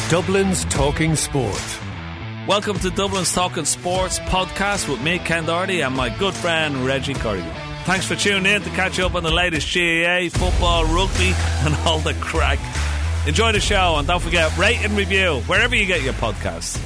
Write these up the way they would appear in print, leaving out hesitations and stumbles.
Dublin's Talking Sport. Welcome to Dublin's Talking Sports podcast with me, Ken Doherty, and my good friend Reggie Corrigan. Thanks for tuning in to catch up on the latest GAA, football, rugby and all the crack. Enjoy the show and don't forget, rate and review wherever you get your podcasts.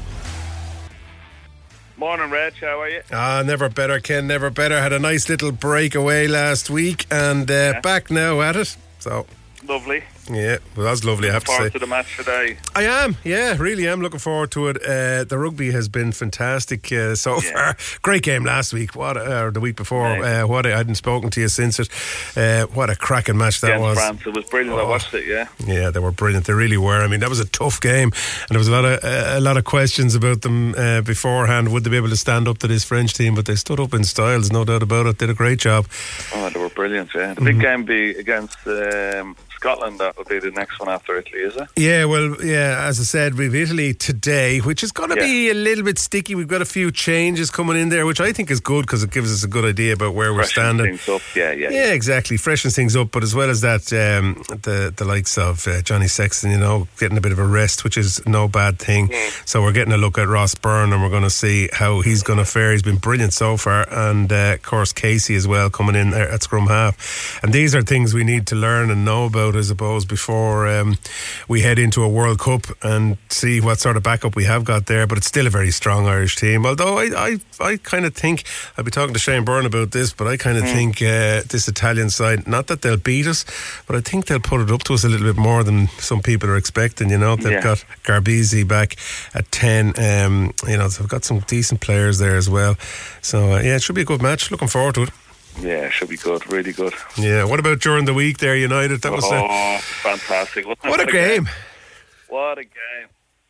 Morning, Reg. How are you? Never better, Ken. Never better. Had a nice little break away last week and back now at it. So lovely. Yeah, well, that's lovely, I have to say. Looking forward to the match today. I am, yeah, really am looking forward to it. The rugby has been fantastic far. Great game last week, the week before. I hadn't spoken to you since it. What a cracking match that was. France, it was brilliant. I watched it, yeah. Yeah, they were brilliant. They really were. I mean, that was a tough game, and there was a lot of questions about them beforehand. Would they be able to stand up to this French team? But they stood up in style, there's no doubt about it. Did a great job. Oh, they were brilliant, yeah. The big game be against Scotland. That will be the next one after Italy, is it? Yeah, well, yeah, as I said, we've Italy today, which is going to be a little bit sticky. We've got a few changes coming in there, which I think is good because it gives us a good idea about where we're standing. Things up. Yeah, exactly. Freshens things up, but as well as that, the likes of Johnny Sexton, getting a bit of a rest, which is no bad thing. So we're getting a look at Ross Byrne and we're going to see how he's going to fare. He's been brilliant so far, and of course Casey as well coming in at scrum half. And these are things we need to learn and know about, I suppose, before we head into a World Cup and see what sort of backup we have got there. But it's still a very strong Irish team, although I kind of think, I'll be talking to Shane Byrne about this, but I kind of think this Italian side, not that they'll beat us, but I think they'll put it up to us a little bit more than some people are expecting. They've got Garbisi back at 10. They've got some decent players there as well, so it should be a good match. Looking forward to it. Yeah, it should be good, really good. Yeah, what about during the week there, United? That was fantastic. What a game. What a game.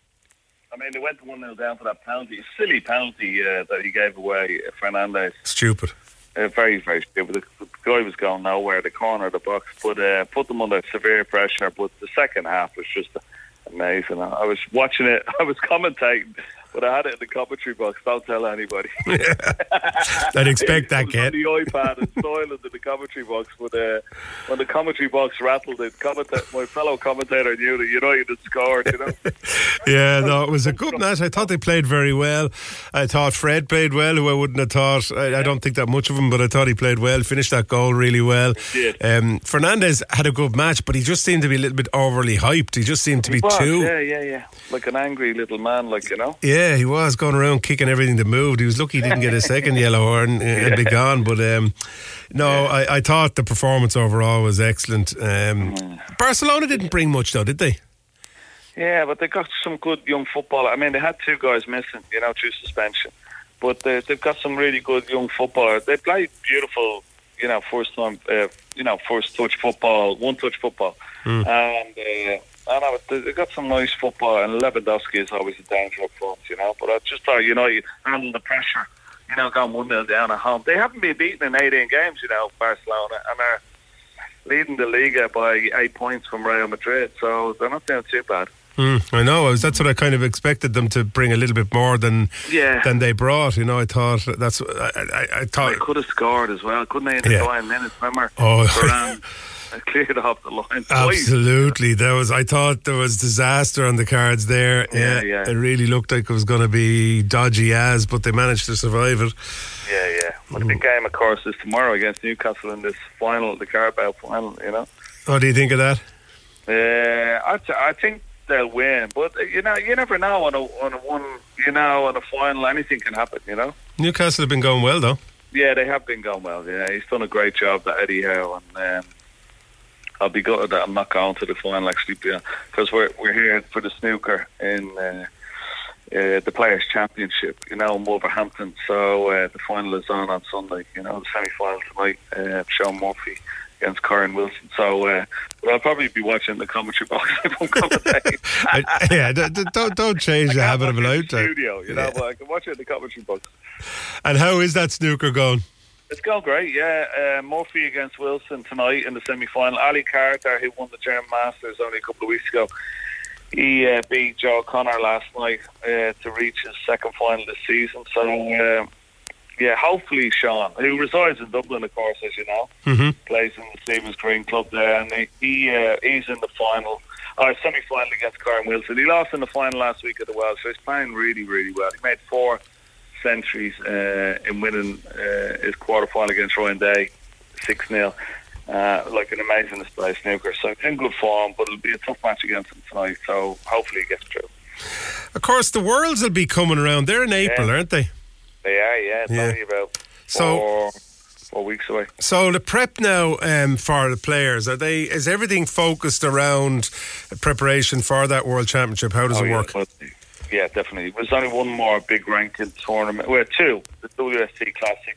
I mean, they went 1-0 down for that penalty, silly penalty that he gave away, Fernandez. Stupid. Very, very stupid. The guy was going nowhere, the corner of the box, but put them under severe pressure. But the second half was just amazing. I was watching it, I was commentating, but I had it in the commentary box. Don't tell anybody. I'd expect that, Ken. On the iPad and silent in the commentary box. But when the commentary box rattled, my fellow commentator knew that United had scored. Yeah, no, it was a good match. I thought they played very well. I thought Fred played well, who I wouldn't have thought. I don't think that much of him, but I thought he played well. Finished that goal really well. He did. Fernandez had a good match, but he just seemed to be a little bit overly hyped. He just seemed to be too. Yeah. Like an angry little man, Yeah, he was going around kicking everything that moved. He was lucky he didn't get a second yellow horn and be gone. But I thought the performance overall was excellent. Barcelona didn't bring much though, did they? Yeah, but they got some good young footballers. I mean, they had two guys missing, through suspension. But they've got some really good young footballers. They play beautiful, first touch football, one-touch football. And they've got some nice football, and Lewandowski is always a danger up front, But I just thought United handled the pressure, going 1-0 down at home. They haven't been beaten in 18 games, Barcelona, and they're leading the Liga by 8 points from Real Madrid, so they're not doing too bad. I know. That's what I kind of expected them to bring a little bit more than they brought. I thought I thought they could have scored as well, couldn't they? In the 9 minutes, remember? I cleared off the line. Absolutely, I thought there was disaster on the cards there. Yeah. It really looked like it was going to be dodgy but they managed to survive it. Yeah. But the big game, of course, is tomorrow against Newcastle in this final, the Carabao final. What do you think of that? I think they'll win, but you never know on a final. Anything can happen. Newcastle have been going well though. Yeah, they have been going well. Yeah, he's done a great job, that Eddie Howe, and I'll be gutted that I'm not going to the final actually, because we're here for the snooker in the Players' Championship, in Wolverhampton. So the final is on Sunday. The semi-final tonight. Sean Murphy against Karen Wilson. So but I'll probably be watching the commentary box if I'm commentating. Don't change the habit of a lifetime. Studio, but I can watch it in the commentary box. And how is that snooker going? It's going great, yeah. Murphy against Wilson tonight in the semi-final. Ali Carter, who won the German Masters only a couple of weeks ago, he beat Joe O'Connor last night to reach his second final this season. So, hopefully Sean, who resides in Dublin, of course, as you know, plays in the Stevens Green Club there, and he's in the final. Semi-final against Karen Wilson. He lost in the final last week at the Welsh, so he's playing really, really well. He made 4 centuries in winning his quarter-final against Ryan Day, 6-0. Like an amazing display of snooker. So he's in good form, but it'll be a tough match against him tonight, so hopefully he gets through. Of course, the Worlds will be coming around. They're in April, aren't they? They are, yeah. It's only about 4 weeks away. So the prep now for the players, is everything focused around preparation for that World Championship? How does it work? Yeah, definitely. There's only one more big ranking tournament. Well, 2, the WSC Classic.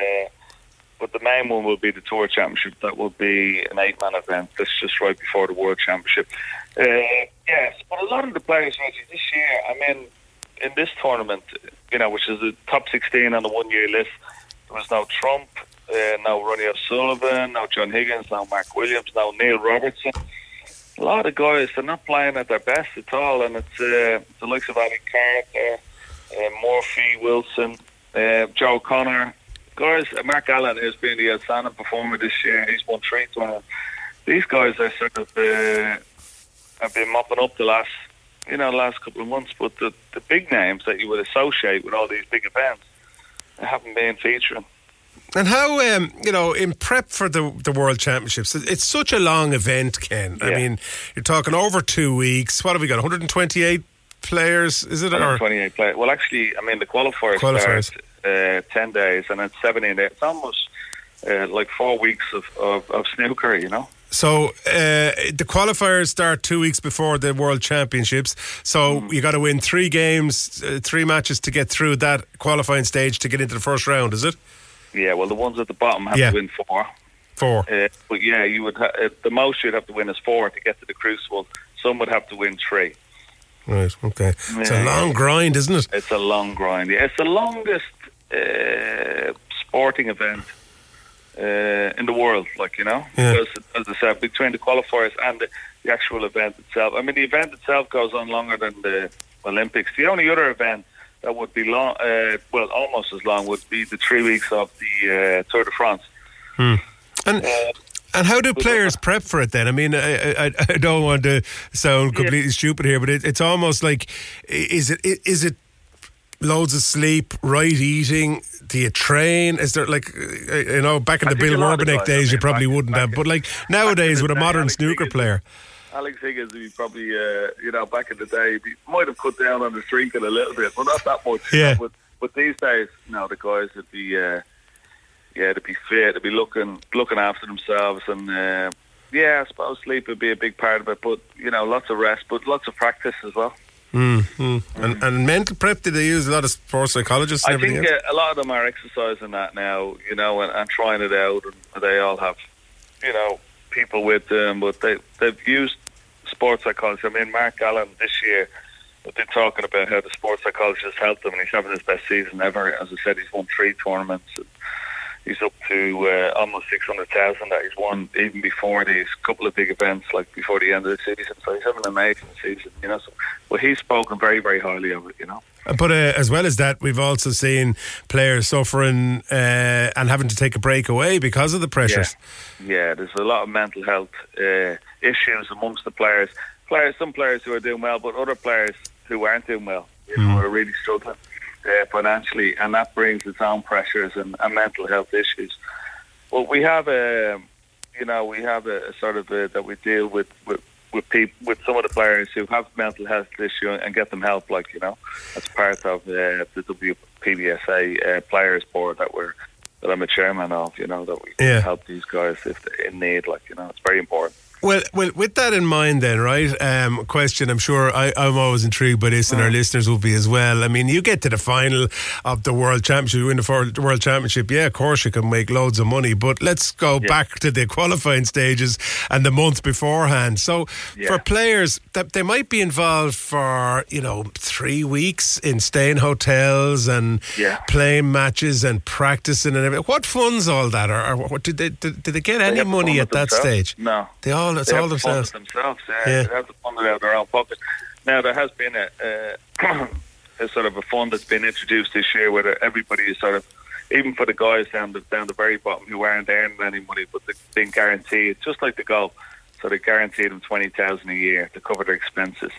But the main one will be the Tour Championship. That will be an 8-man event. That's just right before the World Championship. Yes, but a lot of the players, Reggie, this year, I mean, in this tournament, which is the top 16 on the 1-year list, there was no Trump, no Ronnie O'Sullivan, no John Higgins, no Mark Williams, no Neil Robertson. A lot of guys, they're not playing at their best at all, and it's the likes of Ali Carter, Murphy, Wilson, Joe O'Connor. Guys, Mark Allen has been the outstanding performer this year. He's won 3 tournaments. These guys are sort of have been mopping up the last couple of months, but the big names that you would associate with all these big events haven't been featuring. And how, in prep for the World Championships, it's such a long event, Ken. Yeah. I mean, you're talking over 2 weeks. What have we got, 128 players, is it? 128 players. Well, actually, I mean, the qualifiers. Start 10 days, and it's 17 days. It's almost like 4 weeks of snooker, So the qualifiers start 2 weeks before the World Championships. So you got to win 3 games, 3 matches to get through that qualifying stage to get into the first round, is it? Yeah, well, the ones at the bottom have to win 4. 4. But yeah, you would the most you'd have to win is 4 to get to the Crucible. Some would have to win 3. Right, okay. It's a long grind, isn't it? It's a long grind. Yeah, it's the longest sporting event in the world, because, as I said, between the qualifiers and the actual event itself. I mean, the event itself goes on longer than the Olympics. The only other event that would be long, almost as long, would be the 3 weeks of the Tour de France. And how do players prep for it then? I mean, I don't want to sound completely stupid here, but it's almost like, is it loads of sleep, right eating? Do you train? Is there back in the Bill Warbenek days, you probably wouldn't have, but nowadays with a modern snooker player. Alex Higgins, he probably, back in the day, he might have cut down on the drinking a little bit, but not that much. Yeah. But these days, the guys would be, to be fit, to be looking after themselves, and I suppose sleep would be a big part of it. But lots of rest, but lots of practice as well. And mental prep, do they use a lot of sports psychologists? I think a lot of them are exercising that now, and trying it out, and they all have, people with them, but they've used sports psychology. I mean, Mark Allen this year, we've been talking about how the sports psychologist helped him, and he's having his best season ever. As I said, he's won 3 tournaments. He's up to almost 600,000 that he's won even before these couple of big events, like before the end of the season. So he's having an amazing season, But he's spoken very, very highly of it, But as well as that, we've also seen players suffering and having to take a break away because of the pressures. Yeah, there's a lot of mental health issues amongst the players. Some players who are doing well, but other players who aren't doing well, are really struggling financially, and that brings its own pressures and mental health issues. But we have a sort of that we deal with people, with some of the players who have mental health issues and get them help, as part of the WPBSA Players Board that I'm a chairman of, that we help these guys if they're in need, it's very important. Well, with that in mind then, right, question, I'm sure I'm always intrigued by this, and our listeners will be as well. I mean, you get to the final of the World Championship, you win the World Championship, of course you can make loads of money, but let's go back to the qualifying stages and the month beforehand. So for players, that they might be involved for, 3 weeks in staying hotels and playing matches and practicing and everything. What funds all that? Or did they get any money at that stage? No. They all themselves. They have to fund it out of their own pocket. Now, there has been a sort of a fund that's been introduced this year where everybody is sort of, even for the guys down the very bottom who aren't earning any money, but they've been guaranteed, just like the golf. so they guaranteed them $20,000 a year to cover their expenses.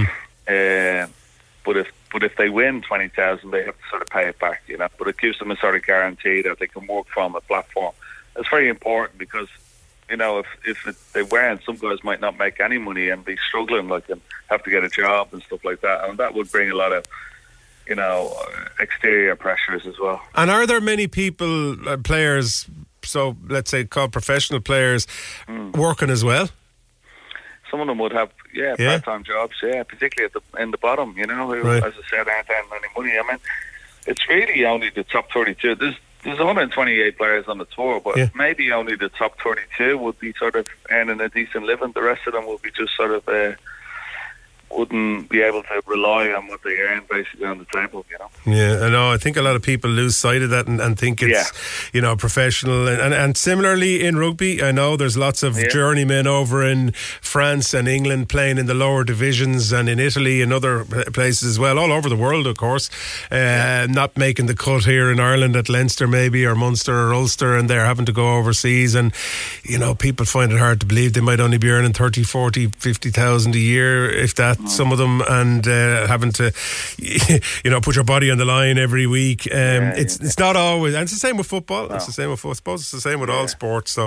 But if they win $20,000, they have to sort of pay it back, you know. But it gives them a sort of guarantee that they can work from a platform. It's very important because, you know, if they weren't, some guys might not make any money and be struggling, like, and have to get a job and stuff like that, and that would bring a lot of, you know, exterior pressures as well. And are there many people, players, so let's say called professional players, working as well? Some of them would have, part-time jobs, particularly in the bottom, you know, who, as I said, aren't earning any money. I mean, it's really only the top 32. There's 128 players on the tour, but maybe only the top 32 would be sort of earning a decent living. The rest of them will be just sort of wouldn't be able to rely on what they earn basically on the table, you know. Yeah, I know. I think a lot of people lose sight of that and think it's, you know, professional. And similarly in rugby, I know there's lots of journeymen over in France and England playing in the lower divisions, and in Italy and other places as well, all over the world, of course. Not making the cut here in Ireland at Leinster maybe, or Munster or Ulster, and they're having to go overseas. And, you know, people find it hard to believe they might only be earning 30, 40, 50,000 a year, if that, some of them, and having to, you know, put your body on the line every week. It's not always, and it's the same with football. No. It's the same with football. I suppose it's the same with all sports. So,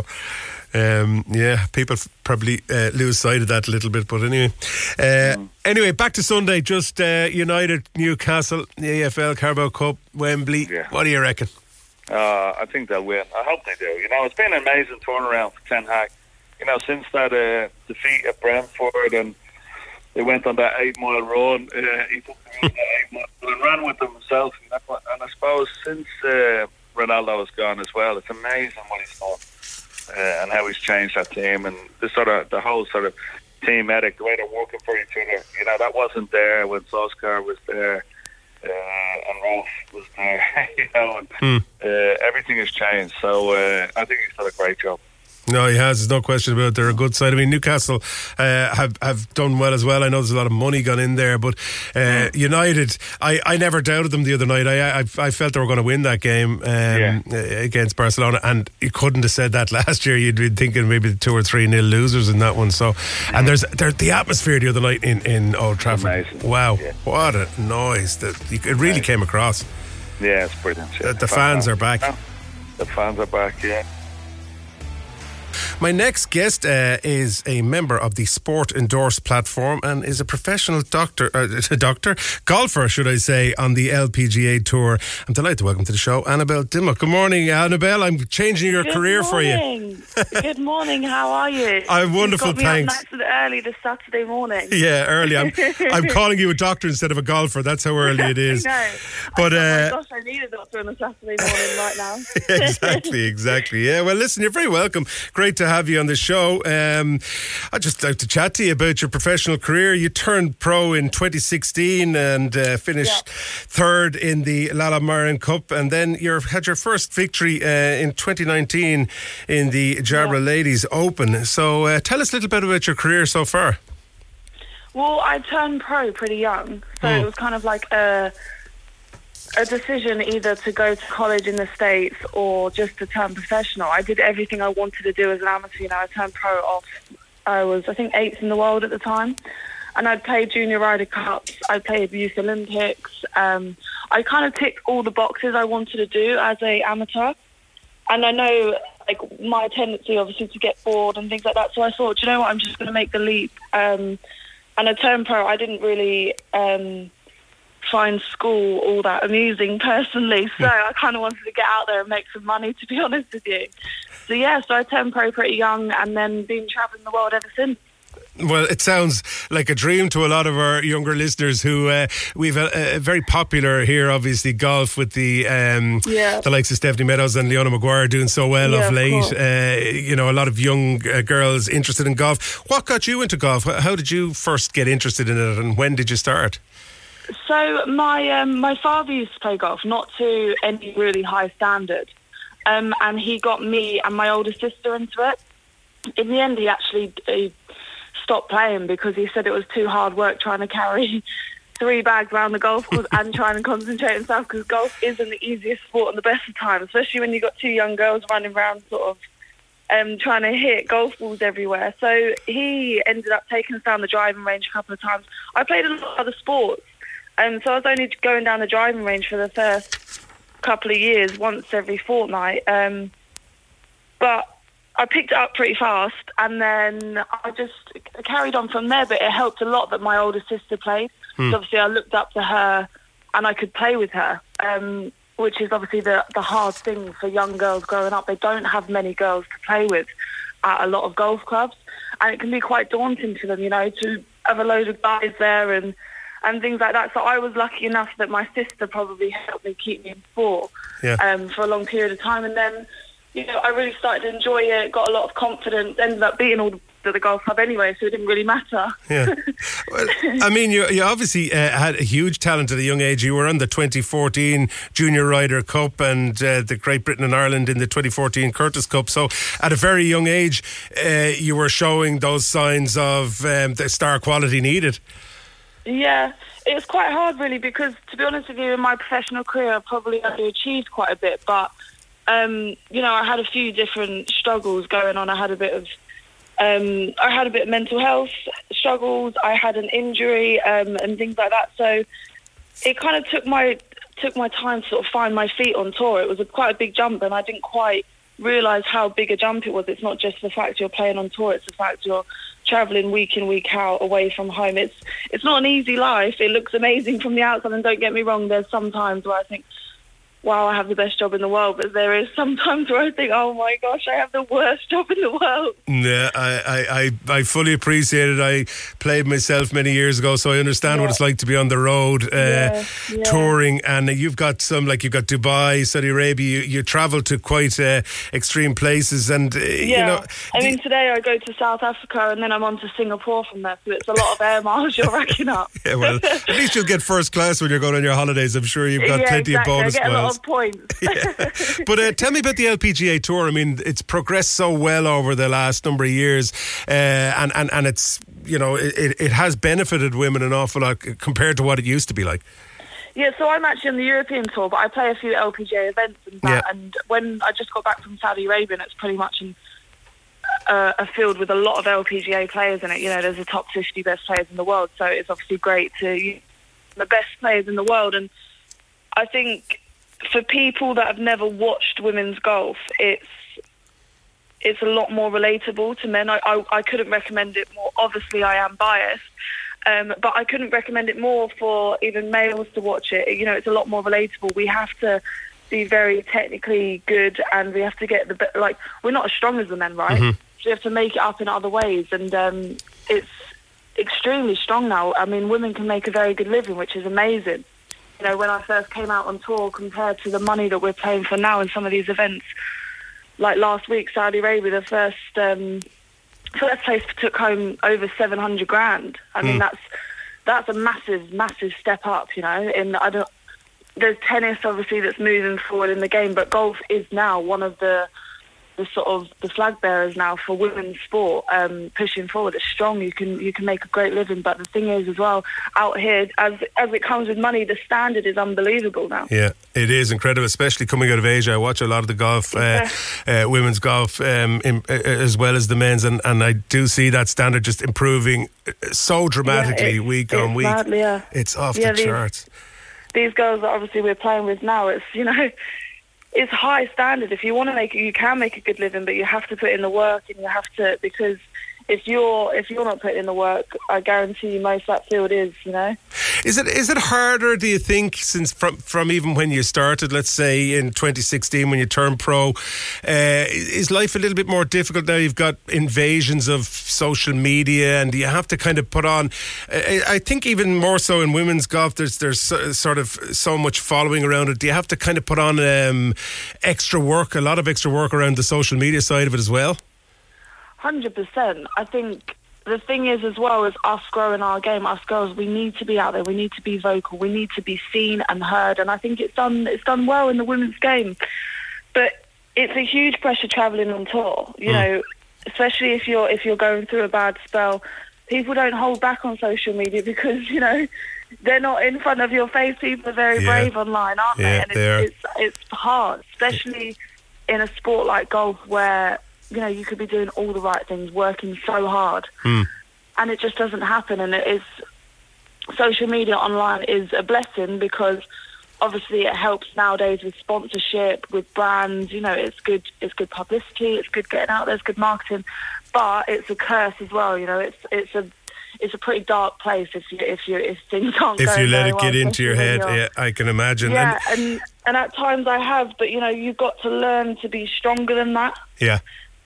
people probably lose sight of that a little bit. But anyway, back to Sunday. Just United, Newcastle, the AFL Carabao Cup, Wembley. Yeah. What do you reckon? I think they'll win. I hope they do. You know, it's been an amazing turnaround for Ten Hag. You know, since that defeat at Brentford, and they went on that 8-mile run. He took them on that 8 mile and ran with them himself. And I suppose since Ronaldo has gone as well, it's amazing what he's done and how he's changed that team, and the whole sort of team ethic, the way they're working for each other. You know, that wasn't there when Solskjaer was there and Rolf was there. You know, and everything has changed. So I think he's done a great job. No, he has. There's no question about it. They're a good side. I mean, Newcastle have done well as well. I know there's a lot of money gone in there, but United, I never doubted them the other night. I felt they were going to win that game against Barcelona, and you couldn't have said that last year. You'd been thinking maybe 2 or 3-0 losers in that one. So, and there's the atmosphere the other night in Old Trafford. Amazing. Wow, what a noise! It really came across. Yeah, it's brilliant. The fans are back. The fans are back. Yeah. My next guest is a member of the Sport Endorse platform and is a professional golfer, should I say, on the LPGA Tour. I'm delighted to welcome to the show Annabelle Dimmock. Good morning, Annabelle. I'm changing your career for you. Good morning. How are you? I'm wonderful, you got me thanks. Up nice and early this Saturday morning. Yeah, early. I'm calling you a doctor instead of a golfer. That's how early it is. I know. But oh my gosh, I need a doctor on a Saturday morning right now. Exactly. Yeah. Well, listen, you're very welcome. Great to have you on the show. I'd just like to chat to you about your professional career. You turned pro in 2016 and finished third in the Lala Marin Cup, and then you had your first victory in 2019 in the Jarbra Ladies Open. So tell us a little bit about your career so far. Well, I turned pro pretty young, so it was kind of like a decision either to go to college in the States or just to turn professional. I did everything I wanted to do as an amateur. You know, I turned pro off. I was, I think, 8th in the world at the time. And I'd played Junior Ryder Cups. I played Youth Olympics. I kind of ticked all the boxes I wanted to do as a amateur. And I know, like, my tendency, obviously, to get bored and things like that. So I thought, you know what, I'm just going to make the leap. And I turned pro. I didn't really find school all that amusing personally, so I kind of wanted to get out there and make some money, to be honest with you. So I turned pro pretty young and then been travelling the world ever since. Well, it sounds like a dream to a lot of our younger listeners who we've a very popular here, obviously, golf with the likes of Stephanie Meadows and Leona Maguire doing so well of late. A lot of young girls interested in golf. What got you into golf? How did you first get interested in it, and when did you start? So my father used to play golf, not to any really high standard, and he got me and my older sister into it. In the end, he actually stopped playing because he said it was too hard work trying to carry 3 bags around the golf course and trying to concentrate himself, because golf isn't the easiest sport in the best of times, especially when you've got 2 young girls running around sort of trying to hit golf balls everywhere. So he ended up taking us down the driving range a couple of times. I played a lot of other sports, so I was only going down the driving range for the first couple of years, once every fortnight. But I picked it up pretty fast, and then I just carried on from there. But it helped a lot that my older sister played. So obviously, I looked up to her, and I could play with her, which is obviously the hard thing for young girls growing up. They don't have many girls to play with at a lot of golf clubs, and it can be quite daunting for them, to have a load of guys there and things like that. So I was lucky enough that my sister probably helped me keep me in sport for a long period of time, and then I really started to enjoy it, got a lot of confidence, ended up beating all the golf club anyway, so it didn't really matter. Yeah. Well, I mean, you obviously had a huge talent at a young age. You were on the 2014 Junior Ryder Cup and the Great Britain and Ireland in the 2014 Curtis Cup. So at a very young age, you were showing those signs of the star quality needed. Yeah, it was quite hard really, because to be honest with you, in my professional career I probably underachieved quite a bit, but I had a few different struggles going on. I had a bit of mental health struggles. I had an injury and things like that. So it kind of took my time to sort of find my feet on tour. It was quite a big jump, and I didn't quite realise how big a jump it was. It's not just the fact you're playing on tour; it's the fact you're travelling week in, week out, away from home. It's not an easy life. It looks amazing from the outside, and don't get me wrong, there's some times where I think, wow, I have the best job in the world, but there is sometimes where I think, oh my gosh, I have the worst job in the world. Yeah, I fully appreciate it. I played myself many years ago, so I understand what it's like to be on the road touring, and you've got Dubai, Saudi Arabia, you travel to quite extreme places, and I mean, today I go to South Africa and then I'm on to Singapore from there, so it's a lot of air miles you're racking up. Yeah, well, at least you'll get first class when you're going on your holidays. I'm sure you've got plenty of bonus miles. Points. But tell me about the LPGA Tour. I mean, it's progressed so well over the last number of years, and it's it has benefited women an awful lot compared to what it used to be like. Yeah, so I'm actually on the European Tour, but I play a few LPGA events and that. Yeah. And when I just got back from Saudi Arabia, and it's pretty much a field with a lot of LPGA players in it. There's the top 50 best players in the world, so it's obviously great to the best players in the world. And I think for people that have never watched women's golf, it's a lot more relatable to men. I couldn't recommend it more. Obviously, I am biased, but I couldn't recommend it more for even males to watch it. It's a lot more relatable. We have to be very technically good, and we have to get we're not as strong as the men, right? Mm-hmm. So we have to make it up in other ways, and it's extremely strong now. I mean, women can make a very good living, which is amazing. When I first came out on tour, compared to the money that we're paying for now in some of these events, like last week, Saudi Arabia, the first place took home over 700 grand. I mean, that's a massive, massive step up. There's tennis obviously that's moving forward in the game, but golf is now one of the sort of the flag bearers now for women's sport, pushing forward. It's strong. You can make a great living, but the thing is as well, out here, as it comes with money, the standard is unbelievable now. Yeah, it is incredible, especially coming out of Asia. I watch a lot of the golf, women's golf, as well as the men's, and I do see that standard just improving so dramatically week on week. Madly, it's off the charts. These girls that obviously we're playing with now, it's it's high standard. If you want to you can make a good living, but you have to put in the work, and you have to, because if you're not putting in the work, I guarantee you most of that field is. Is it harder, do you think, since from even when you started, let's say in 2016 when you turned pro, is life a little bit more difficult now? You've got invasions of social media, and you have to kind of put on, I think even more so in women's golf, there's sort of so much following around it. Do you have to kind of put on a lot of extra work around the social media side of it as well? 100%. I think the thing is as well, is us growing our game, us girls, we need to be out there, we need to be vocal, we need to be seen and heard, and I think it's done well in the women's game. But it's a huge pressure travelling on tour, especially if you're going through a bad spell. People don't hold back on social media because, they're not in front of your face. People are very brave online, aren't they? And it's hard, especially in a sport like golf where you know, you could be doing all the right things, working so hard, and it just doesn't happen. And it is, social media online is a blessing because obviously it helps nowadays with sponsorship, with brands. You know, it's good publicity, it's good getting out there, it's good marketing, but it's a curse as well. You know, it's a pretty dark place if things aren't if going you let very it well, get into your head. especially when Yeah, I can imagine. yeah, and at times I have, but you know, you've got to learn to be stronger than that. Yeah.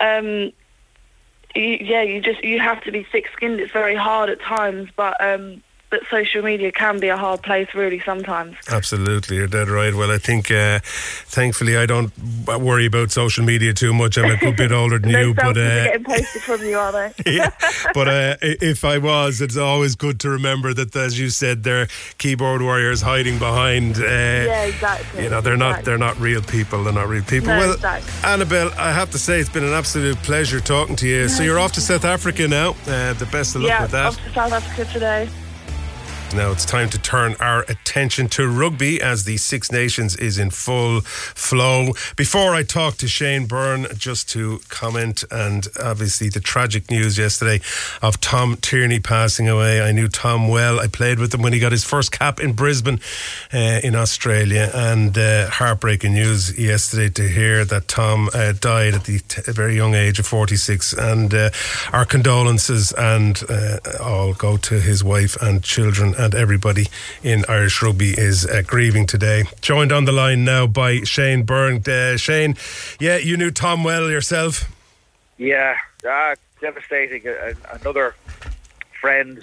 You have to be thick-skinned. It's very hard at times, but social media can be a hard place, really, sometimes. Absolutely, you're dead right. Well, I think, thankfully, I don't worry about social media too much. I'm a good bit older than you, but they're getting posted from you, are they? yeah. But if I was, it's always good to remember that, as you said, they're keyboard warriors hiding behind. Yeah, exactly. You know, they're not real people. They're not real people. No, well, exactly. Annabelle, I have to say it's been an absolute pleasure talking to you. So you're off to South Africa now. The best of luck with that. Off to South Africa today. Now it's time to turn our attention to rugby as the Six Nations is in full flow. Before I talk to Shane Byrne, just to comment, and obviously the tragic news yesterday of Tom Tierney passing away. I knew Tom well. I played with him when he got his first cap in Brisbane in Australia, and heartbreaking news yesterday to hear that Tom died at the very young age of 46, and our condolences and all go to his wife and children, and everybody in Irish rugby is grieving today. Joined on the line now by Shane Byrne. Shane, yeah, you knew Tom well yourself. Yeah, devastating. Another friend,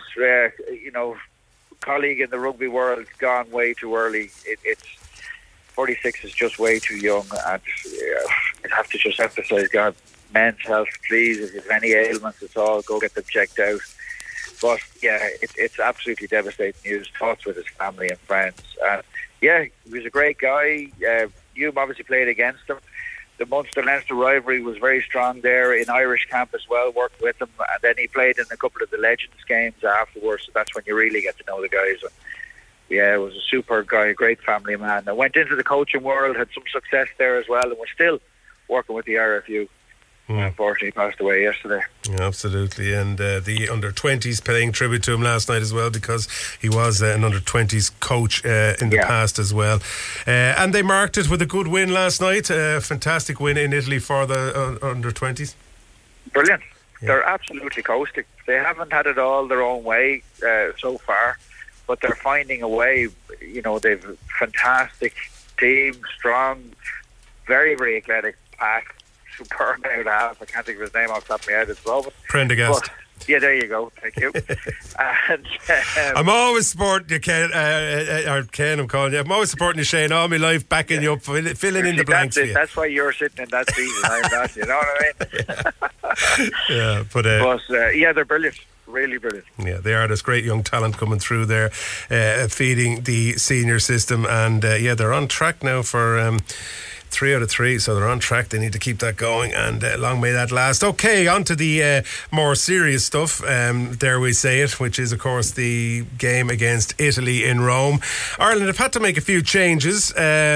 colleague in the rugby world, gone way too early. It's 46 is just way too young, and I have to just emphasise, God, men's health, please. If you have any ailments at all, go get them checked out. But yeah, it's absolutely devastating news. Thoughts with his family and friends. And yeah, he was a great guy. Hume obviously played against him. The Munster-Leinster rivalry was very strong there in Irish camp as well, worked with him. And then he played in a couple of the Legends games afterwards. So that's when you really get to know the guys. And yeah, it was a super guy, a great family man. I went into the coaching world, had some success there as well, and was still working with the RFU. Unfortunately, he passed away yesterday. Yeah, absolutely. And the under-20s paying tribute to him last night as well, because he was an under-20s coach in the past as well. And they marked it with a good win last night. A fantastic win in Italy for the under-20s. Brilliant. Yeah. They're absolutely coasting. They haven't had it all their own way so far, but they're finding a way. You know, they've a fantastic team, strong, very, very athletic pack. Superb out half. I can't think of his name off the top of my head at the moment. Prendergast. Yeah, there you go. Thank you. And, I'm always supporting you, Ken. Ken, I'm calling you. I'm always supporting you, Shane, all my life, backing you up, filling in the blanks. That's why you're sitting in that season. I'm not. You know what I mean? Yeah, but they're brilliant. Really brilliant. Yeah, they are. There's great young talent coming through there, feeding the senior system, and they're on track now for 3 out of 3, so they're on track. They need to keep that going, and long may that last. Okay, on to the more serious stuff, dare we say it, which is of course the game against Italy in Rome. Ireland have had to make a few changes.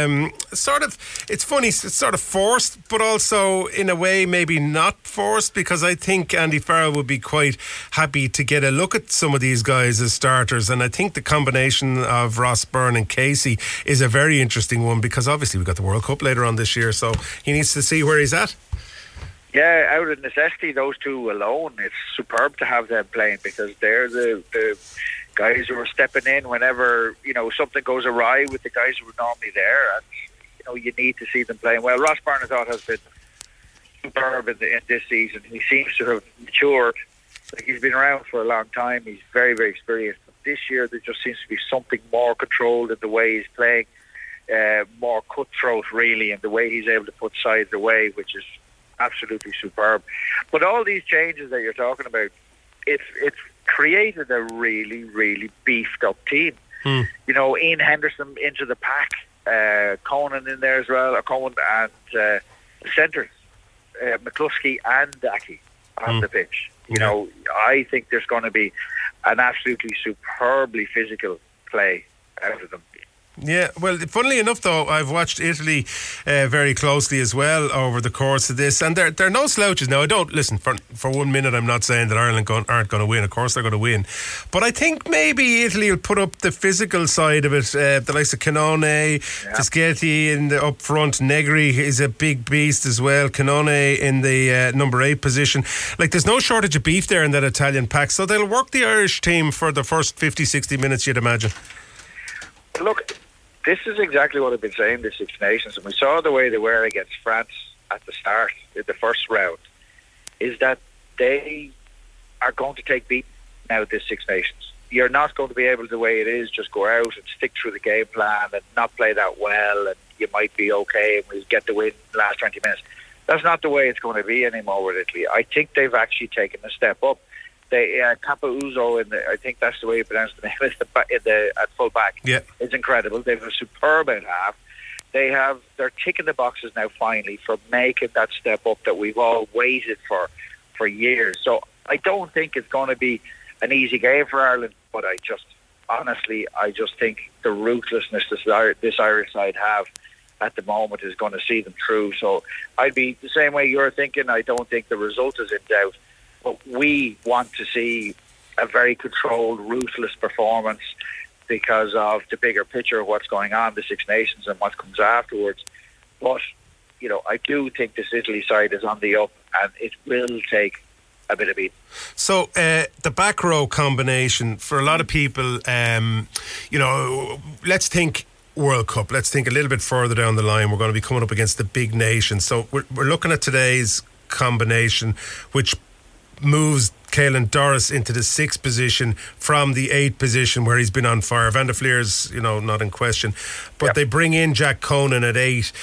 It's funny, it's sort of forced, but also in a way maybe not forced, because I think Andy Farrell would be quite happy to get a look at some of these guys as starters, and I think the combination of Ross Byrne and Casey is a very interesting one, because obviously we've got the World Cup later on this year, so he needs to see where he's at. Yeah, out of necessity, those two alone, it's superb to have them playing, because they're the guys who are stepping in whenever, something goes awry with the guys who are normally there, and you need to see them playing well. Ross Byrne, I thought, has been superb in this season. He seems to have matured. Like, he's been around for a long time. He's very, very experienced. But this year there just seems to be something more controlled in the way he's playing. More cutthroat, really, in the way he's able to put sides away, which is absolutely superb. But all these changes that you're talking about, it's created a really, really beefed up team. Ian Henderson into the pack, Conan in there as well, Conan, and the centres, McCluskey and Daki on the pitch. I think there's going to be an absolutely superbly physical play out of them. Yeah, well, funnily enough, though, I've watched Italy very closely as well over the course of this, and they're no slouches. Now, I don't listen for 1 minute. I'm not saying that Ireland aren't going to win. Of course, they're going to win, but I think maybe Italy will put up the physical side of it. The likes of Cannone, Fischetti up front. Negri is a big beast as well. Cannone in the number 8 position. Like, there's no shortage of beef there in that Italian pack, so they'll work the Irish team for the first 50-60 minutes, you'd imagine. Look, this is exactly what I've been saying, the Six Nations, and we saw the way they were against France at the start, in the first round, is that they are going to take beat now, this Six Nations. You're not going to be able, the way it is, just go out and stick through the game plan and not play that well, and you might be okay and we'll get the win in the last 20 minutes. That's not the way it's going to be anymore with Italy. I think they've actually taken a step up. They Campuzzo, I think that's the way you pronounce the name, at full back. Yeah, it's incredible. They have a superb at half. They're ticking the boxes now finally for making that step up that we've all waited for years. So I don't think it's going to be an easy game for Ireland, but I just think the ruthlessness this Irish side have at the moment is going to see them through. So I'd be the same way you're thinking. I don't think the result is in doubt. But we want to see a very controlled, ruthless performance because of the bigger picture of what's going on, the Six Nations and what comes afterwards. But, I do think this Italy side is on the up, and it will take a bit of beat. So the back row combination, for a lot of people, let's think World Cup. Let's think a little bit further down the line. We're going to be coming up against the big nations. So we're looking at today's combination, which moves Caelan Doris into the 6th position from the 8th position where he's been on fire. Van der Fleer's, not in question. But they bring in Jack Conan at 8.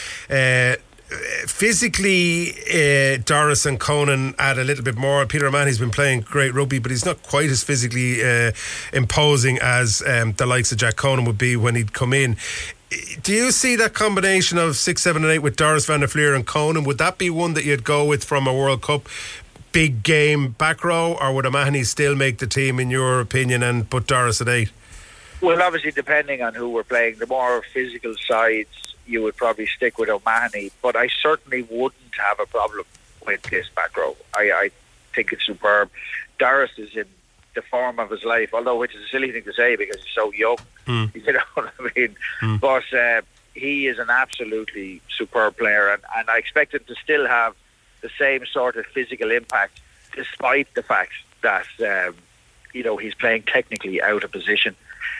Physically, Doris and Conan add a little bit more. Peter O'Mahony's been playing great rugby, but he's not quite as physically imposing as the likes of Jack Conan would be when he'd come in. Do you see that combination of 6, 7 and 8 with Doris, Van der Fleer and Conan? Would that be one that you'd go with from a World Cup big game back row, or would O'Mahony still make the team in your opinion and put Doris at 8? Well, obviously depending on who we're playing, the more physical sides you would probably stick with O'Mahony, but I certainly wouldn't have a problem with this back row. I think it's superb. Doris is in the form of his life, although which is a silly thing to say because he's so young, you know what I mean? But he is an absolutely superb player, and I expect him to still have the same sort of physical impact, despite the fact that he's playing technically out of position.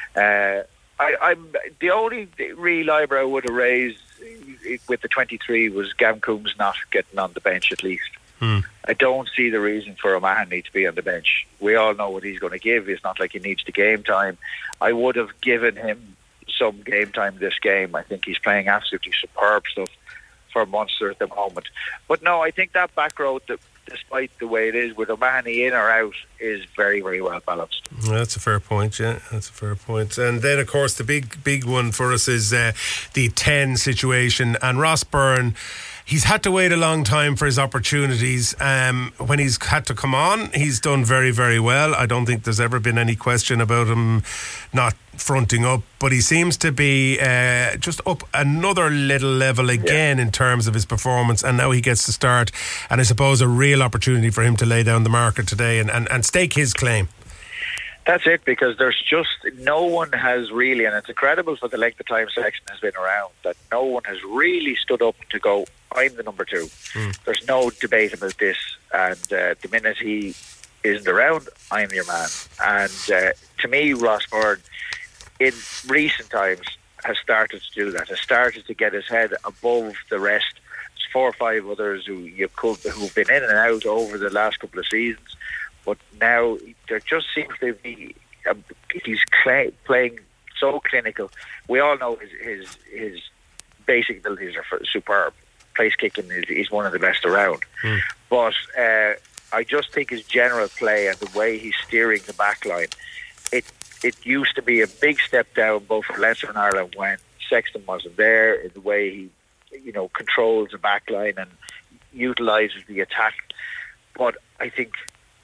I'm the only real eyebrow I would have raised with the 23 was Gavin Coombs not getting on the bench at least. I don't see the reason for O'Mahony to be on the bench. We all know what he's going to give. It's not like he needs the game time. I would have given him some game time this game. I think he's playing absolutely superb stuff for Munster at the moment. But no, I think that back row, despite the way it is, with O'Mahony in or out, is very, very well balanced. That's a fair point, yeah. That's a fair point. And then, of course, the big one for us is the 10 situation. And Ross Byrne, he's had to wait a long time for his opportunities. When he's had to come on, he's done very, very well. I don't think there's ever been any question about him not fronting up, but he seems to be just up another little level again in terms of his performance, and now he gets to start, and I suppose a real opportunity for him to lay down the marker today and stake his claim. That's it, because there's just no one has really, and it's incredible for the length of time selection has been around, that no one has really stood up to go, I'm the number 2. There's no debate about this, and the minute he isn't around, I'm your man. And to me, Ross Byrne in recent times has started to do that, has started to get his head above the rest. There's 4 or 5 others who've been in and out over the last couple of seasons, but now there just seems to be he's playing so clinical. We all know his basic abilities are superb. Place kicking is one of the best around, but I just think his general play and the way he's steering the back line, it used to be a big step down both for Leinster and Ireland when Sexton wasn't there, in the way he controls the back line and utilises the attack. But I think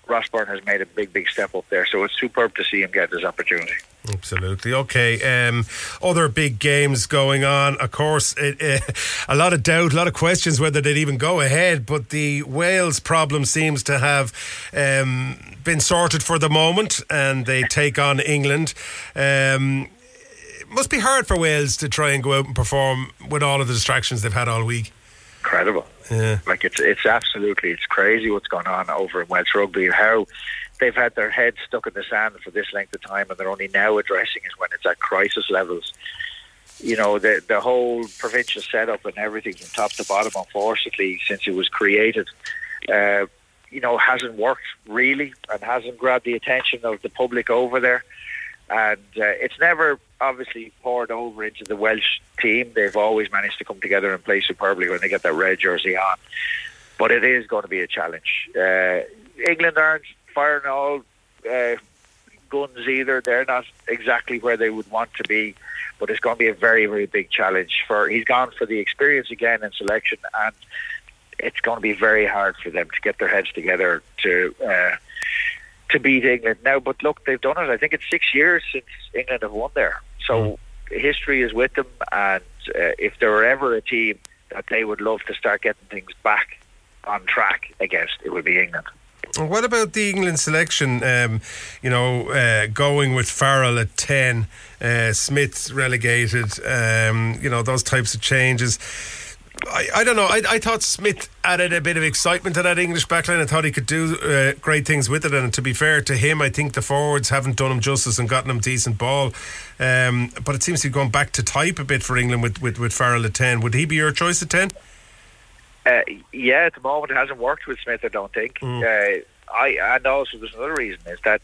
Ross Byrne has made a big step up there, so it's superb to see him get this opportunity. Absolutely. Okay. Other big games going on. Of course, a lot of doubt, a lot of questions whether they'd even go ahead. But the Wales problem seems to have been sorted for the moment, and they take on England. It must be hard for Wales to try and go out and perform with all of the distractions they've had all week. Incredible. Yeah. Like it's absolutely, it's crazy what's going on over in Welsh rugby, and how they've had their heads stuck in the sand for this length of time, and they're only now addressing it when it's at crisis levels. You know, the whole provincial setup and everything from top to bottom, unfortunately, since it was created, you know, hasn't worked really, and hasn't grabbed the attention of the public over there. And it's never obviously poured over into the Welsh team. They've always managed to come together and play superbly when they get that red jersey on. But it is going to be a challenge. England aren't firing all guns either. They're not exactly where they would want to be. But it's going to be a very big challenge. He's gone for the experience again in selection, and it's going to be very hard for them to get their heads together to beat England now. But look, they've done it. I think it's 6 years since England have won there, so history is with them. And if there were ever a team that they would love to start getting things back on track against, it would be England. What about the England selection? Going with Farrell at 10, Smith relegated, those types of changes. I don't know. I thought Smith added a bit of excitement to that English backline. I thought he could do great things with it. And to be fair to him, I think the forwards haven't done him justice and gotten him decent ball. But it seems to be going back to type a bit for England with Farrell at 10. Would he be your choice at 10? Yeah, at the moment it hasn't worked with Smith, I don't think. And also there's another reason, is that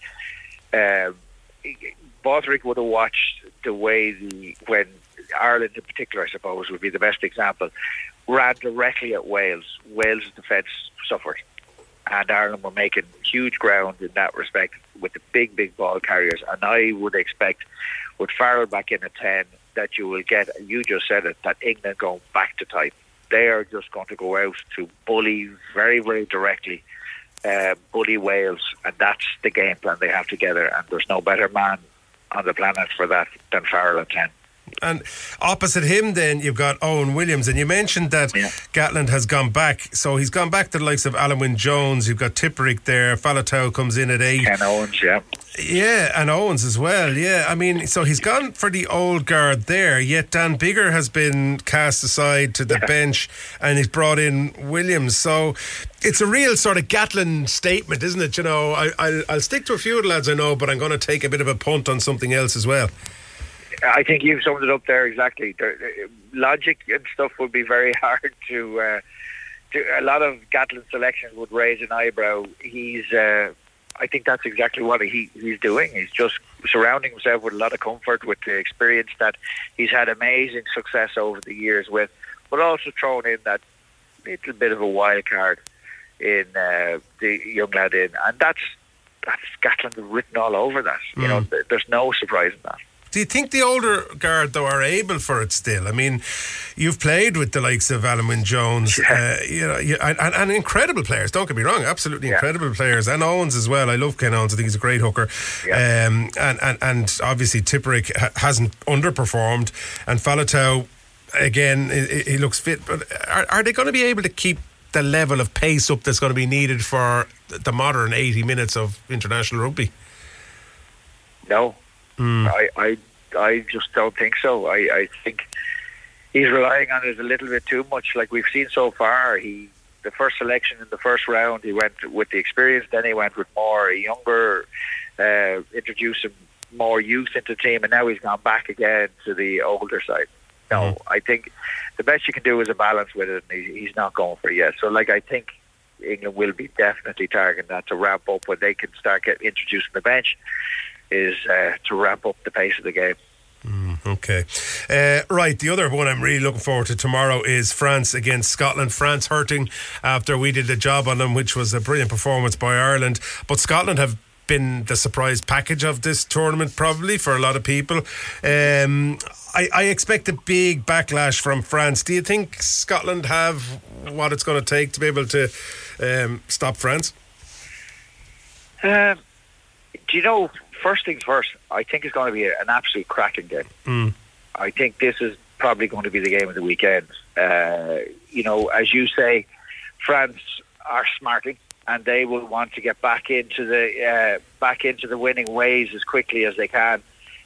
Borthwick would have watched the way when Ireland in particular, I suppose, would be the best example, ran directly at Wales. Wales' defence suffered, and Ireland were making huge ground in that respect with the big ball carriers. And I would expect, with Farrell back in at 10, that you will get, you just said it, that England going back to type. They are just going to go out to bully very directly, bully Wales, and that's the game plan they have together. And there's no better man on the planet for that than Farrell at 10. And opposite him then you've got Owen Williams, and you mentioned that Gatland has gone back, so he's gone back to the likes of Alan Wynne-Jones. You've got Tipperick there, Faletau comes in at 8, Ken Owens, and Owens as well. I mean, so he's gone for the old guard there, yet Dan Biggar has been cast aside to the bench, and he's brought in Williams. So it's a real sort of Gatland statement, isn't it? You know, I'll stick to a few of the lads I know, but I'm going to take a bit of a punt on something else as well. I think you've summed it up there exactly. Logic and stuff would be very hard to a lot of Gatland selections would raise an eyebrow. I think that's exactly what he's doing. He's just surrounding himself with a lot of comfort, with the experience that he's had amazing success over the years with, but also throwing in that little bit of a wild card in the young lad in, and that's Gatland written all over that. You know, there's no surprise in that. Do you think the older guard, though, are able for it still? I mean, you've played with the likes of Alan Wynne-Jones, and incredible players, don't get me wrong, absolutely incredible players, and Owens as well. I love Ken Owens, I think he's a great hooker. And obviously Tipperick hasn't underperformed, and Faletau, again, he looks fit, but are they going to be able to keep the level of pace up that's going to be needed for the modern 80 minutes of international rugby? No. I just don't think so. I think he's relying on it a little bit too much. Like we've seen so far, the first selection in the first round, he went with the experience, then he went with more younger, introducing more youth into the team, and now he's gone back again to the older side. No, I think the best you can do is a balance with it, and he's not going for it yet. So I think England will be definitely targeting that to ramp up when they can start introducing the bench, is to ramp up the pace of the game. Okay. Right, the other one I'm really looking forward to tomorrow is France against Scotland. France hurting after we did the job on them, which was a brilliant performance by Ireland. But Scotland have been the surprise package of this tournament, probably, for a lot of people. I expect a big backlash from France. Do you think Scotland have what it's going to take to be able to stop France? Do you know, first things first, I think it's going to be an absolute cracking game. I think this is probably going to be the game of the weekend. You know, as you say, France are smarting, and they will want to get back into the winning ways as quickly as they can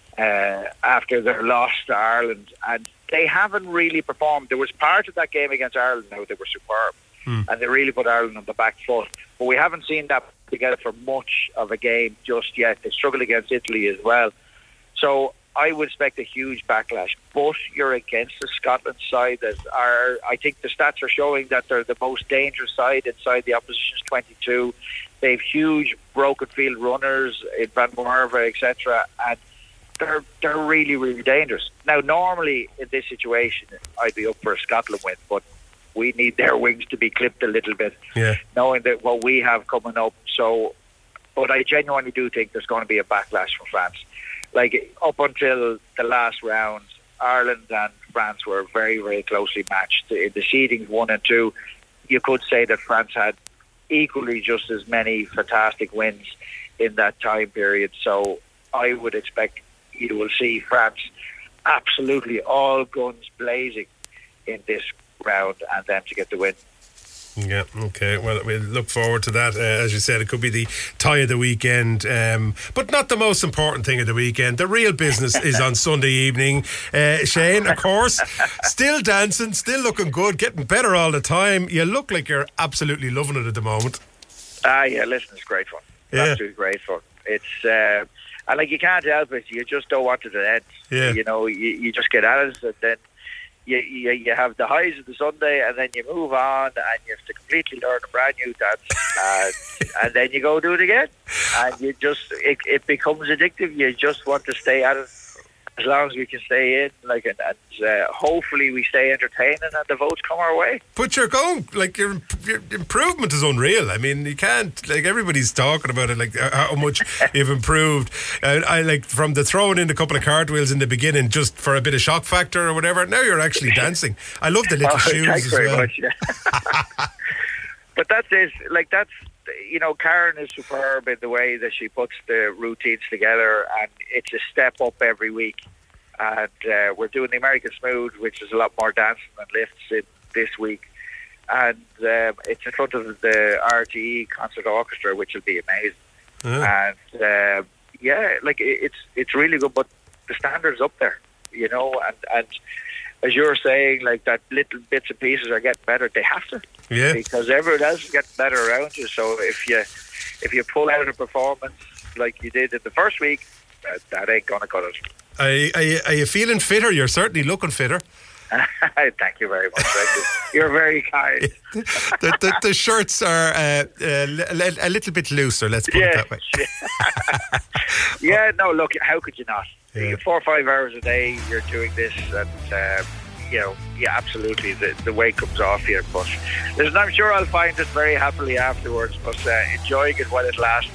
after their loss to Ireland. And they haven't really performed. There was part of that game against Ireland now they were superb, and they really put Ireland on the back foot. But we haven't seen that together for much of a game just yet. They struggled against Italy as well. So I would expect a huge backlash. But you're against the Scotland side that are, I think the stats are showing that they're the most dangerous side inside the opposition's 22. They have huge broken field runners in Van Marve, etc. And they're really, really dangerous. Now, normally in this situation, I'd be up for a Scotland win, but we need their wings to be clipped a little bit, knowing that what we have coming up. So, but I genuinely do think there's going to be a backlash from France. Like, up until the last round, Ireland and France were very, very closely matched. In the seedings 1 and 2, you could say that France had equally just as many fantastic wins in that time period. So I would expect you will see France absolutely all guns blazing in this round and them to get the win. Yeah, okay. Well, we look forward to that. As you said, it could be the tie of the weekend, but not the most important thing of the weekend. The real business is on Sunday evening. Shane, of course, still dancing, still looking good, getting better all the time. You look like you're absolutely loving it at the moment. Yeah, listen, it's great fun. Absolutely great fun. It's and like, you can't help it. You just don't want it to end. Yeah. You know, you just get at it, and then you have the highs of the Sunday, and then you move on, and you have to completely learn a brand new dance, and then you go do it again, and you just it becomes addictive. You just want to stay at it as long as we can stay in, like, and hopefully we stay entertaining and the votes come our way. But you're going, like, your improvement is unreal. I mean, you can't, like, everybody's talking about it, like, how much you've improved. I like, from the throwing in a couple of cartwheels in the beginning just for a bit of shock factor or whatever, now you're actually dancing. I love the little shoes thanks as very well. much, yeah. But that's it. Like, that's, you know, Karen is superb in the way that she puts the routines together, and it's a step up every week. And we're doing the American Smooth, which is a lot more dancing and lifts in this week. And it's in front of the RTE Concert Orchestra, which will be amazing. And yeah, like, it's really good, but the standard's up there, you know, and as you're saying, like, that little bits and pieces are getting better. They have to, because everyone else is getting better around you. So if you pull out a performance like you did in the first week, that ain't gonna cut it. Are you feeling fitter? You're certainly looking fitter. Thank you very much. You're very kind. The shirts are a little bit looser, let's put it that way. Yeah, no, look, how could you not? 4 or 5 hours a day you're doing this, and you know, yeah, absolutely, the weight comes off you. But listen, I'm sure I'll find it very happily afterwards, but enjoying it while it lasts.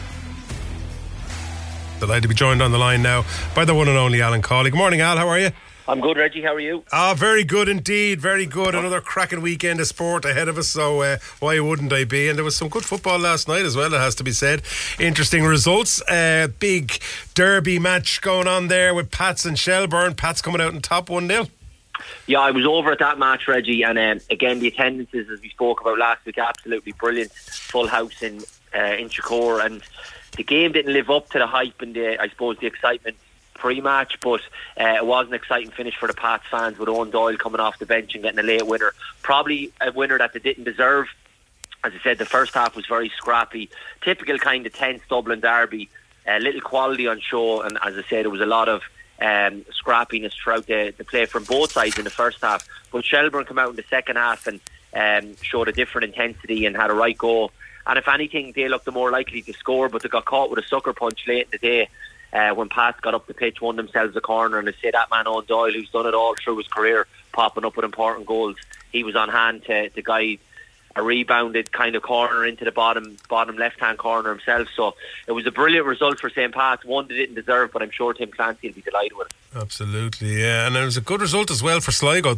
Delighted to be joined on the line now by the one and only Alan Cawley. Good morning, Al, how are you? I'm good, Reggie. How are you? Very good indeed, very good. Another cracking weekend of sport ahead of us, so why wouldn't I be? And there was some good football last night as well, it has to be said. Interesting results. Big derby match going on there with Pats and Shelbourne. Pats coming out on top 1-0. Yeah, I was over at that match, Reggie, and again, the attendances, as we spoke about last week, absolutely brilliant. Full house in Inchicore, and the game didn't live up to the hype and I suppose the excitement pre-match, but it was an exciting finish for the Pats fans, with Owen Doyle coming off the bench and getting a late winner. Probably a winner that they didn't deserve. As I said, the first half was very scrappy, typical kind of tense Dublin derby, little quality on show, and as I said, there was a lot of scrappiness throughout the play from both sides in the first half. But Shelbourne came out in the second half and showed a different intensity and had a right go. And if anything, they looked the more likely to score, but they got caught with a sucker punch late in the day when Pats got up the pitch, won themselves a corner, and they say that man Owen Doyle, who's done it all through his career, popping up with important goals, he was on hand to guide a rebounded kind of corner into the bottom left-hand corner himself. So it was a brilliant result for St. Pat's, one they didn't deserve, but I'm sure Tim Clancy will be delighted with it. Absolutely, yeah. And it was a good result as well for Sligo,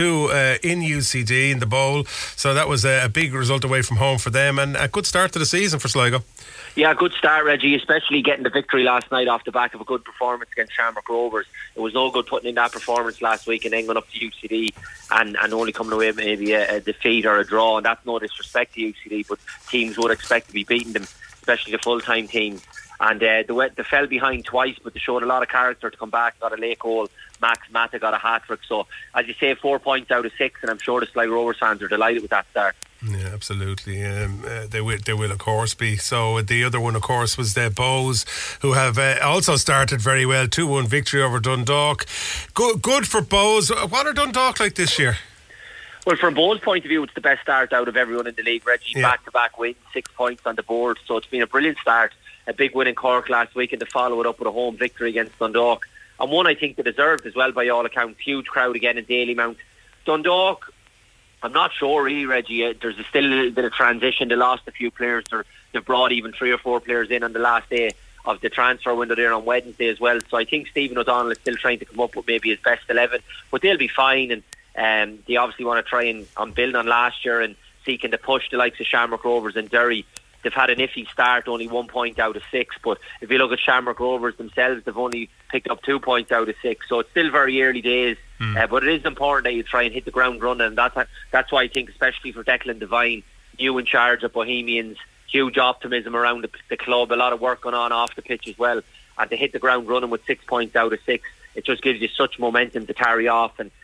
3-2 in UCD in the Bowl. So that was a big result away from home for them, and a good start to the season for Sligo. Yeah, good start, Reggie, especially getting the victory last night off the back of a good performance against Shamrock Rovers. It was no good putting in that performance last week and then going up to UCD and only coming away with maybe a defeat or a draw. And that's no disrespect to UCD, but teams would expect to be beating them, especially the full-time teams. And they fell behind twice, but they showed a lot of character to come back, got a late goal. Max Mata got a hat-trick. So, as you say, 4 points out of 6, and I'm sure the Sligo Rovers fans are delighted with that start. Yeah, absolutely. They will, of course, be. So the other one, of course, was the Bows, who have also started very well. 2-1 victory over Dundalk. Good for Bows. What are Dundalk like this year? Well, from Bows' point of view, it's the best start out of everyone in the league, Reggie. Yeah. Back-to-back wins, 6 points on the board. So it's been a brilliant start. A big win in Cork last week, and to follow it up with a home victory against Dundalk. And one I think they deserved as well, by all accounts. Huge crowd again in Dalymount. Dundalk, I'm not sure really, Reggie. There's still a little bit of transition. They lost a few players. They've brought even 3 or 4 players in on the last day of the transfer window there on Wednesday as well. So I think Stephen O'Donnell is still trying to come up with maybe his best 11. But they'll be fine. And they obviously want to try and build on last year and seeking to push the likes of Shamrock Rovers and Derry. They've had an iffy start, only 1 point out of 6. But if you look at Shamrock Rovers themselves, they've only picked up 2 points out of 6. So it's still very early days. But it is important that you try and hit the ground running. And that's why I think, especially for Declan Devine, new in charge of Bohemians, huge optimism around the club, a lot of work going on off the pitch as well. And to hit the ground running with 6 points out of 6, it just gives you such momentum to carry off and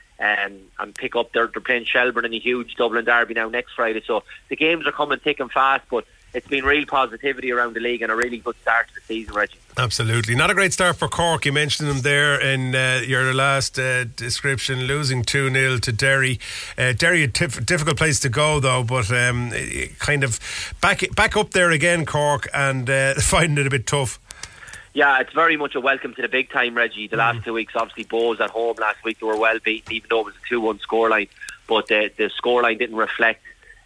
pick up. They're playing Shelburne in a huge Dublin derby now next Friday. So the games are coming thick and fast, but it's been real positivity around the league and a really good start to the season, Reggie. Absolutely. Not a great start for Cork. You mentioned them there in your last description, losing 2-0 to Derry. Derry, a difficult place to go though, but kind of back up there again, Cork, and finding it a bit tough. Yeah, it's very much a welcome to the big time, Reggie. The last 2 weeks, obviously, Bows at home last week, they were well beaten, even though it was a 2-1 scoreline. But the scoreline didn't reflect,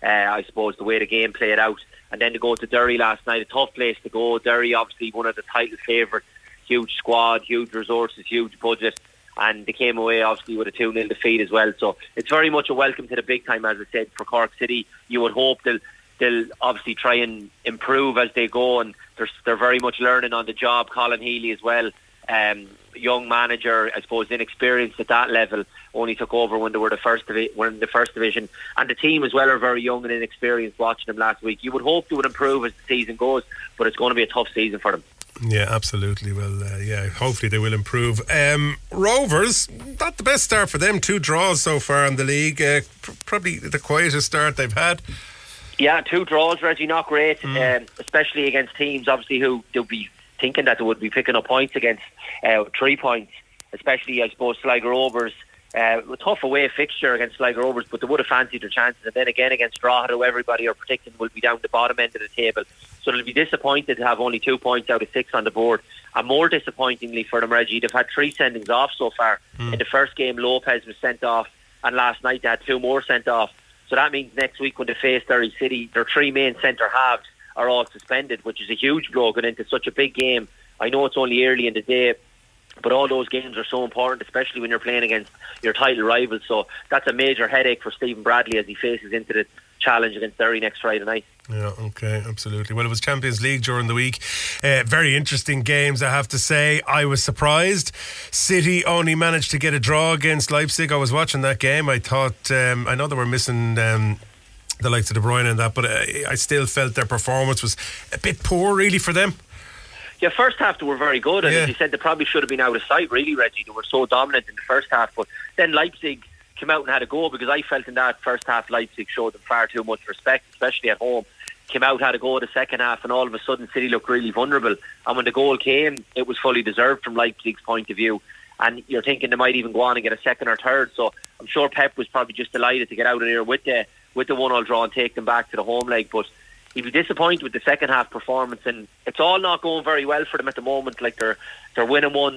I suppose, the way the game played out. And then to go to Derry last night, a tough place to go. Derry, obviously, one of the title favourites. Huge squad, huge resources, huge budget. And they came away, obviously, with a 2-0 defeat as well. So it's very much a welcome to the big time, as I said, for Cork City. You would hope they'll obviously try and improve as they go, and they're very much learning on the job. Colin Healy as well, young manager, I suppose, inexperienced at that level, only took over when they were in the first division, and the team as well are very young and inexperienced. Watching them last week, you would hope they would improve as the season goes, but it's going to be a tough season for them. Yeah, absolutely. Well, hopefully they will improve. Rovers, not the best start for them. 2 draws so far in the league. Probably the quietest start they've had. Yeah, 2 draws, Reggie, not great, especially against teams, obviously, who they'll be thinking that they would be picking up points against, 3 points, especially, I suppose, Sligo Rovers. A tough away fixture against Sligo Rovers, but they would have fancied their chances. And then again against Drogheda, who everybody are predicting will be down the bottom end of the table. So they'll be disappointed to have only 2 points out of 6 on the board. And more disappointingly for them, Reggie, they've had 3 sendings off so far. In the first game, Lopez was sent off, and last night they had 2 more sent off. So that means next week when they face Derry City, their 3 main centre halves are all suspended, which is a huge blow going into such a big game. I know it's only early in the day, but all those games are so important, especially when you're playing against your title rivals. So that's a major headache for Stephen Bradley as he faces into the challenge against Derry next Friday night. Yeah, okay, absolutely. Well, it was Champions League during the week. Very interesting games, I have to say. I was surprised City only managed to get a draw against Leipzig. I was watching that game. I thought, I know they were missing the likes of De Bruyne and that, but I still felt their performance was a bit poor really for them. Yeah, first half they were very good, and as you said, they probably should have been out of sight really, Reggie. They were so dominant in the first half, but then Leipzig came out and had a go, because I felt in that first half Leipzig showed them far too much respect, especially at home. Came out, had a go the second half, and all of a sudden City looked really vulnerable. And when the goal came, it was fully deserved from Leipzig's point of view. And you're thinking they might even go on and get a second or third. So I'm sure Pep was probably just delighted to get out of there with the 1-1 draw and take them back to the home leg. But he'd be disappointed with the second half performance, and it's all not going very well for them at the moment. Like they're winning one,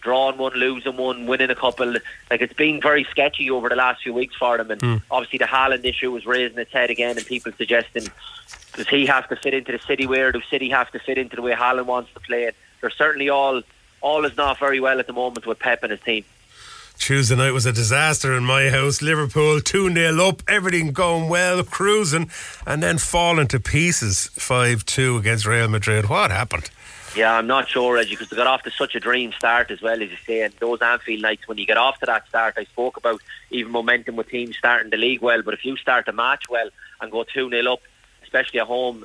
drawing one, losing one, winning a couple. Like, it's been very sketchy over the last few weeks for them. And obviously the Haaland issue was raising its head again, and people suggesting, does he have to fit into the City wear? Does City have to fit into the way Haaland wants to play it? They're certainly all is not very well at the moment with Pep and his team. Tuesday night was a disaster in my house. Liverpool 2-0 up, everything going well, cruising, and then falling to pieces 5-2 against Real Madrid. What happened? Yeah, I'm not sure, Reggie, because they got off to such a dream start as well, as you say. And those Anfield nights, when you get off to that start, I spoke about even momentum with teams starting the league well, but if you start the match well and go 2-0 up, especially at home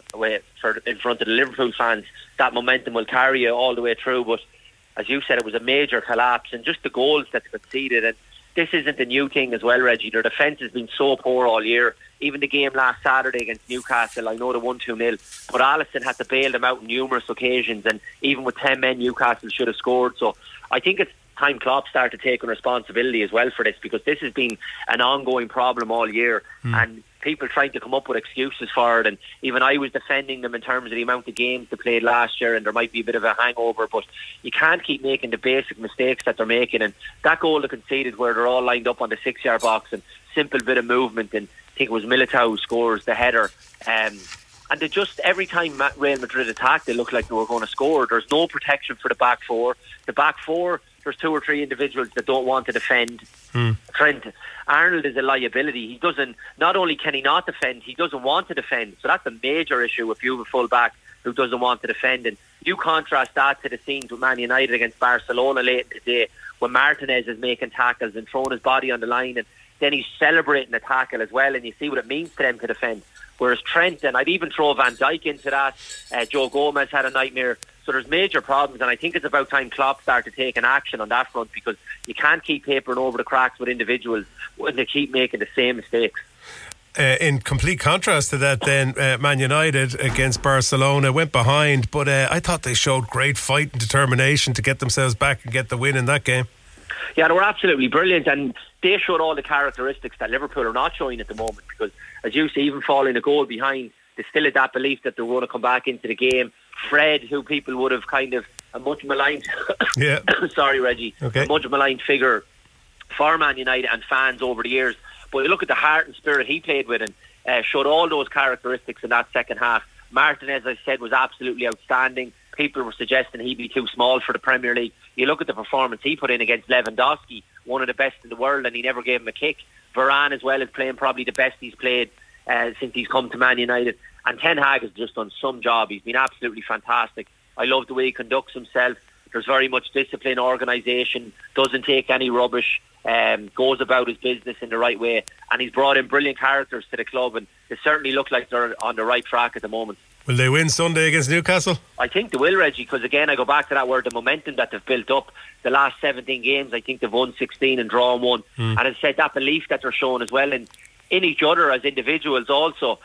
in front of the Liverpool fans, that momentum will carry you all the way through. But as you said, it was a major collapse, and just the goals that they conceded. And this isn't a new thing as well, Reggie. Their defence has been so poor all year. Even the game last Saturday against Newcastle, I know they won 2-0, but Alisson had to bail them out on numerous occasions, and even with 10 men, Newcastle should have scored. So I think it's time Klopp started taking responsibility as well for this, because this has been an ongoing problem all year, and people trying to come up with excuses for it. And even I was defending them in terms of the amount of games they played last year, and there might be a bit of a hangover, but you can't keep making the basic mistakes that they're making. And that goal they conceded, where they're all lined up on the 6-yard box and simple bit of movement, and I think it was Militao who scores the header, and they just, every time Real Madrid attacked, they looked like they were going to score. There's no protection for the back four. The back four, there's 2 or 3 individuals that don't want to defend. Trent Arnold is a liability. He doesn't, not only can he not defend, he doesn't want to defend. So that's a major issue if you have a full back who doesn't want to defend. And you contrast that to the scenes with Man United against Barcelona late in the day, when Martinez is making tackles and throwing his body on the line, and then he's celebrating the tackle as well, and you see what it means to them to defend. Whereas Trent, and I'd even throw Van Dijk into that, Joe Gomez had a nightmare. So there's major problems, and I think it's about time Klopp started taking action on that front, because you can't keep papering over the cracks with individuals when they keep making the same mistakes. In complete contrast to that then, Man United against Barcelona went behind, but I thought they showed great fight and determination to get themselves back and get the win in that game. Yeah, they were absolutely brilliant, and they showed all the characteristics that Liverpool are not showing at the moment, because as you see, even falling a goal behind, they still had that belief that they're going to come back into the game. Fred, who people would have kind of a much maligned sorry Reggie, a much maligned figure for Man United and fans over the years, but you look at the heart and spirit he played with, and showed all those characteristics in that second half. Martinez, as I said, was absolutely outstanding. People were suggesting he'd be too small for the Premier League. You look at the performance he put in against Lewandowski, one of the best in the world, and he never gave him a kick. Varane as well is playing probably the best he's played since he's come to Man United. And Ten Hag has just done some job. He's been absolutely fantastic. I love the way he conducts himself. There's very much discipline, organisation, doesn't take any rubbish, goes about his business in the right way, and he's brought in brilliant characters to the club, and they certainly look like they're on the right track at the moment. Will they win Sunday against Newcastle? I think they will, Reggie, because again, I go back to that word, the momentum that they've built up. The last 17 games, I think they've won 16 and drawn 1. And as I said, that belief that they're showing as well in each other as individuals also.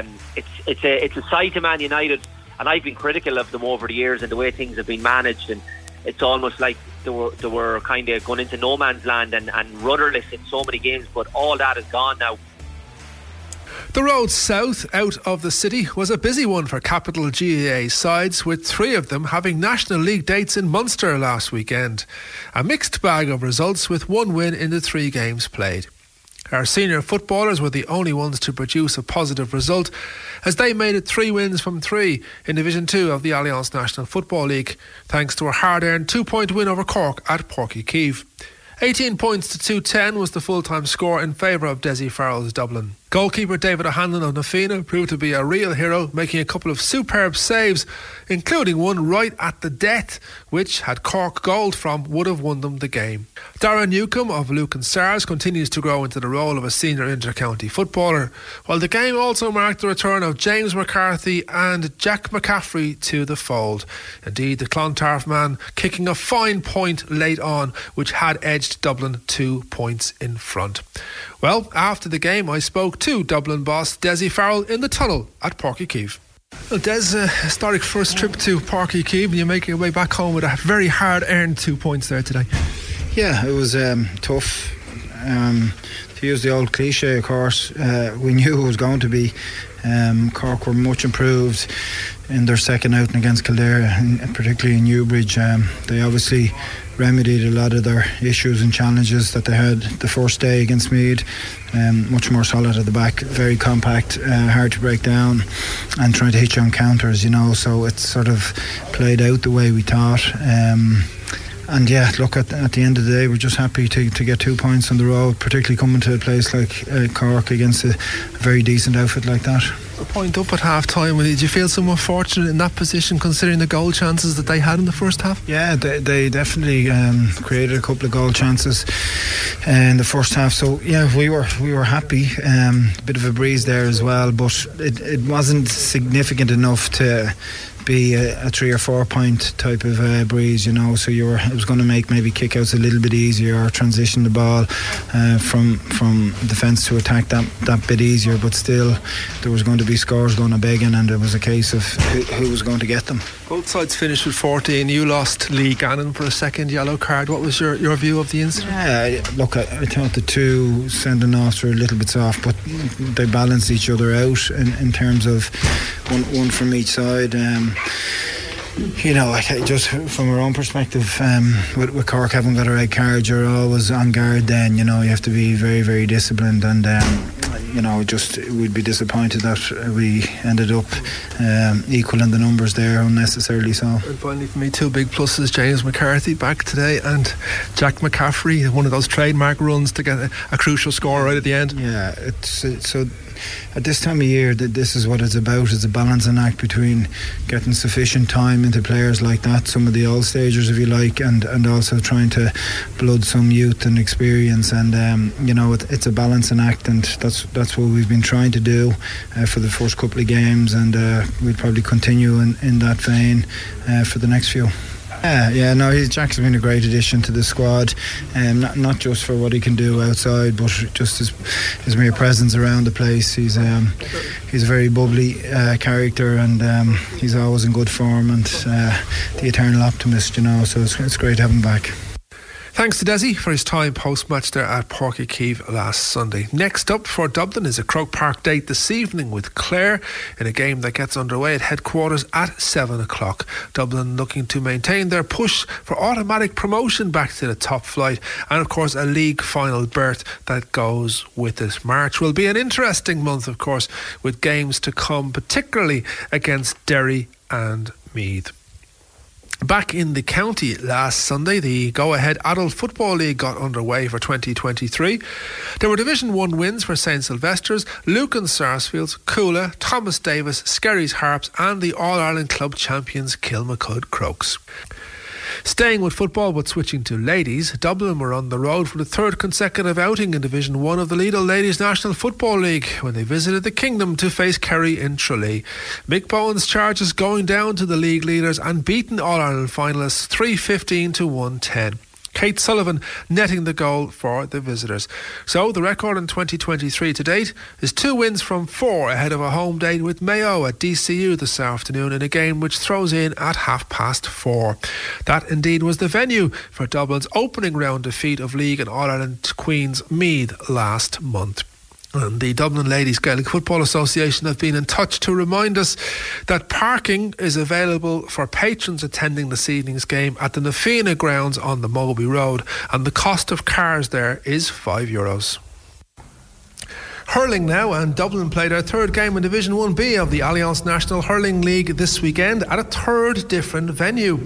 It's a side to Man United, and I've been critical of them over the years and the way things have been managed, and it's almost like they were kind of going into no man's land and rudderless in so many games, but all that is gone now. The road south out of the city was a busy one for capital GAA sides, with 3 of them having National League dates in Munster last weekend. A mixed bag of results, with 1 win in the 3 games played. Our senior footballers were the only ones to produce a positive result, as they made it 3 wins from 3 in Division 2 of the Alliance National Football League, thanks to a hard-earned 2-point win over Cork at Páirc Uí Chaoimh. 18 points to 210 was the full-time score in favour of Dessie Farrell's Dublin. Goalkeeper David O'Hanlon of Nafina proved to be a real hero, making a couple of superb saves, including one right at the death, which, had Cork gold from, would have won them the game. Darren Newcombe of Lucan Stars continues to grow into the role of a senior inter-county footballer, while the game also marked the return of James McCarthy and Jack McCaffrey to the fold. Indeed, the Clontarf man kicking a fine point late on, which had edged Dublin 2 points in front. Well, after the game, I spoke to Dublin boss Dessie Farrell in the tunnel at Páirc Uí Chaoimh. Well, Des, historic first trip to Páirc Uí Chaoimh, and you make your way back home with a very hard-earned 2 points there today. Yeah, it was tough. To use the old cliche, of course, we knew it was going to be. Cork were much improved. in their second outing against Kildare, and particularly in Newbridge. They obviously remedied a lot of their issues and challenges that they had the first day against Meath. Much more solid at the back, very compact, hard to break down, and trying to hit you on counters, so it's sort of played out the way we thought. And yeah, look, at the end of the day, we're just happy to get 2 points on the road, particularly coming to a place like Cork against a very decent outfit like that. A point up at half time. Did you feel somewhat fortunate in that position, considering the goal chances that they had in the first half? Yeah, they definitely created a couple of goal chances in the first half. So yeah, we were happy. A bit of a breeze there as well, but it wasn't significant enough to be a 3 or 4 point type of breeze, so it was going to make maybe kickouts a little bit easier, or transition the ball from defence to attack that bit easier, but still there was going to be scores going a begging, and it was a case of who was going to get them. Both sides finished with 14. You lost Lee Gannon for a second yellow card. What was your view of the incident? Yeah, look, I thought the two sending offs were a little bit soft, but they balanced each other out in terms of one from each side. Just from our own perspective, with Cork having got a red card, you're always on guard then, you have to be very, very disciplined, and we'd be disappointed that we ended up equaling the numbers there unnecessarily so. And finally for me, 2 big pluses: James McCarthy back today, and Jack McCaffrey, one of those trademark runs to get a crucial score right at the end. Yeah, it's so at this time of year, this is what it's about. It's a balancing act between getting sufficient time into players like that, some of the all-stagers if you like, and also trying to blood some youth and experience, and it's a balancing act, and that's what we've been trying to do for the first couple of games, and we'll probably continue in that vein for the next few. Jack's been a great addition to the squad, not just for what he can do outside, but just his mere presence around the place. He's a very bubbly character, and he's always in good form, and the eternal optimist, so it's great to have him back. Thanks to Desi for his time post-match there at Páirc Uí Chaoimh last Sunday. Next up for Dublin is a Croke Park date this evening with Clare in a game that gets underway at headquarters at 7 o'clock. Dublin looking to maintain their push for automatic promotion back to the top flight, and of course a league final berth that goes with it. March will be an interesting month, of course, with games to come, particularly against Derry and Meath. Back in the county last Sunday, the Go-Ahead Adult Football League got underway for 2023. There were Division 1 wins for St Sylvester's, Lucan Sarsfields, Coola, Thomas Davis, Skerries Harps and the All-Ireland Club champions Kilmacud Crokes. Staying with football but switching to ladies, Dublin were on the road for the third consecutive outing in Division 1 of the Lidl Ladies National Football League when they visited the Kingdom to face Kerry in Tralee. Mick Bowen's Chargers going down to the league leaders and beaten All-Ireland finalists 3-15 to 1-10. Kate Sullivan netting the goal for the visitors. So the record in 2023 to date is 2 wins from 4 ahead of a home date with Mayo at DCU this afternoon in a game which throws in at 4:30. That indeed was the venue for Dublin's opening round defeat of League and All-Ireland Queen's Meath last month. And the Dublin Ladies Gaelic Football Association have been in touch to remind us that parking is available for patrons attending this evening's game at the Nafina grounds on the Moby Road, and the cost of cars there is €5. Hurling now, and Dublin played their third game in Division 1B of the Alliance National Hurling League this weekend at a third different venue,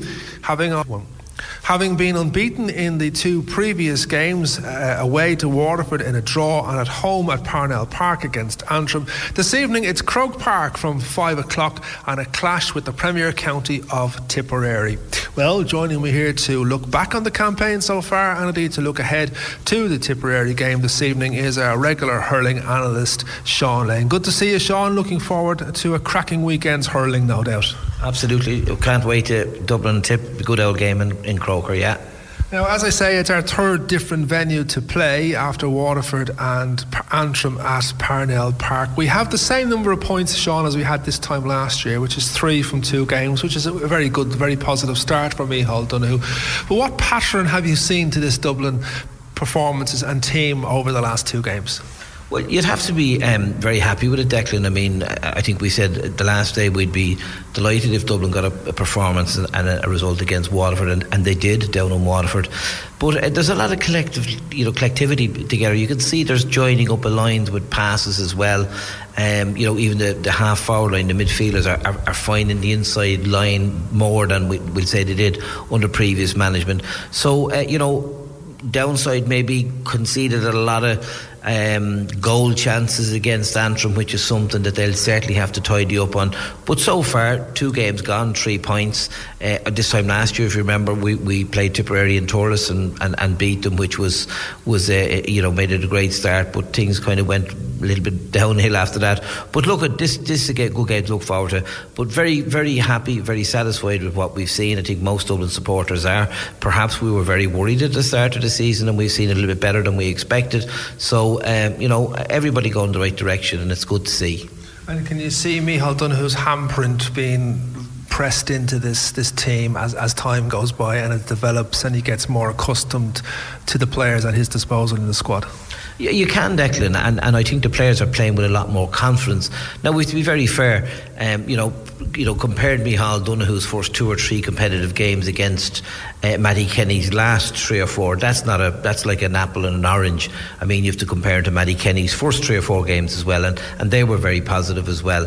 having been unbeaten in the 2 previous games, away to Waterford in a draw and at home at Parnell Park against Antrim. This evening it's Croke Park from 5 o'clock and a clash with the Premier County of Tipperary. Well, joining me here to look back on the campaign so far and indeed to look ahead to the Tipperary game this evening is our regular hurling analyst Sean Lane. Good to see you, Sean. Looking forward to a cracking weekend's hurling, no doubt. Absolutely. Can't wait to Dublin Tip, a good old game in Croker, yeah. Now, as I say, it's our third different venue to play after Waterford and Antrim at Parnell Park. We have the same number of points, Sean, as we had this time last year, which is 3 from 2 games, which is a very good, very positive start for Micheál Donoghue. But what pattern have you seen to this Dublin performances and team over the last 2 games? Well, you'd have to be very happy with it, Declan. I mean, I think we said the last day we'd be delighted if Dublin got a performance and a result against Waterford, and they did down in Waterford. But there's a lot of collectivity together. You can see there's joining up of lines with passes as well. Even the half forward line, the midfielders are finding the inside line more than we'll say they did under previous management. So, downside maybe conceded a lot of goal chances against Antrim, which is something that they'll certainly have to tidy up on. But so far, 2 games gone, 3 points. This time last year, if you remember, we played Tipperary and Torres and beat them, which was made it a great start. But things kind of went a little bit downhill after that. But look, at this is a good game to look forward to. But very, very happy, very satisfied with what we've seen. I think most Dublin supporters are. Perhaps we were very worried at the start of the season, and we've seen a little bit better than we expected. So everybody going in the right direction, and it's good to see. And can you see Micheál Donoghue's handprint being pressed into this team as time goes by and it develops and he gets more accustomed to the players at his disposal in the squad? You can, Declan, and I think the players are playing with a lot more confidence. Now, we have to be very fair. Compared Micheál Donoghue's first 2 or 3 competitive games against Matty Kenny's last 3 or 4, that's like an apple and an orange. I mean, you have to compare it to Matty Kenny's first 3 or 4 games as well, and they were very positive as well.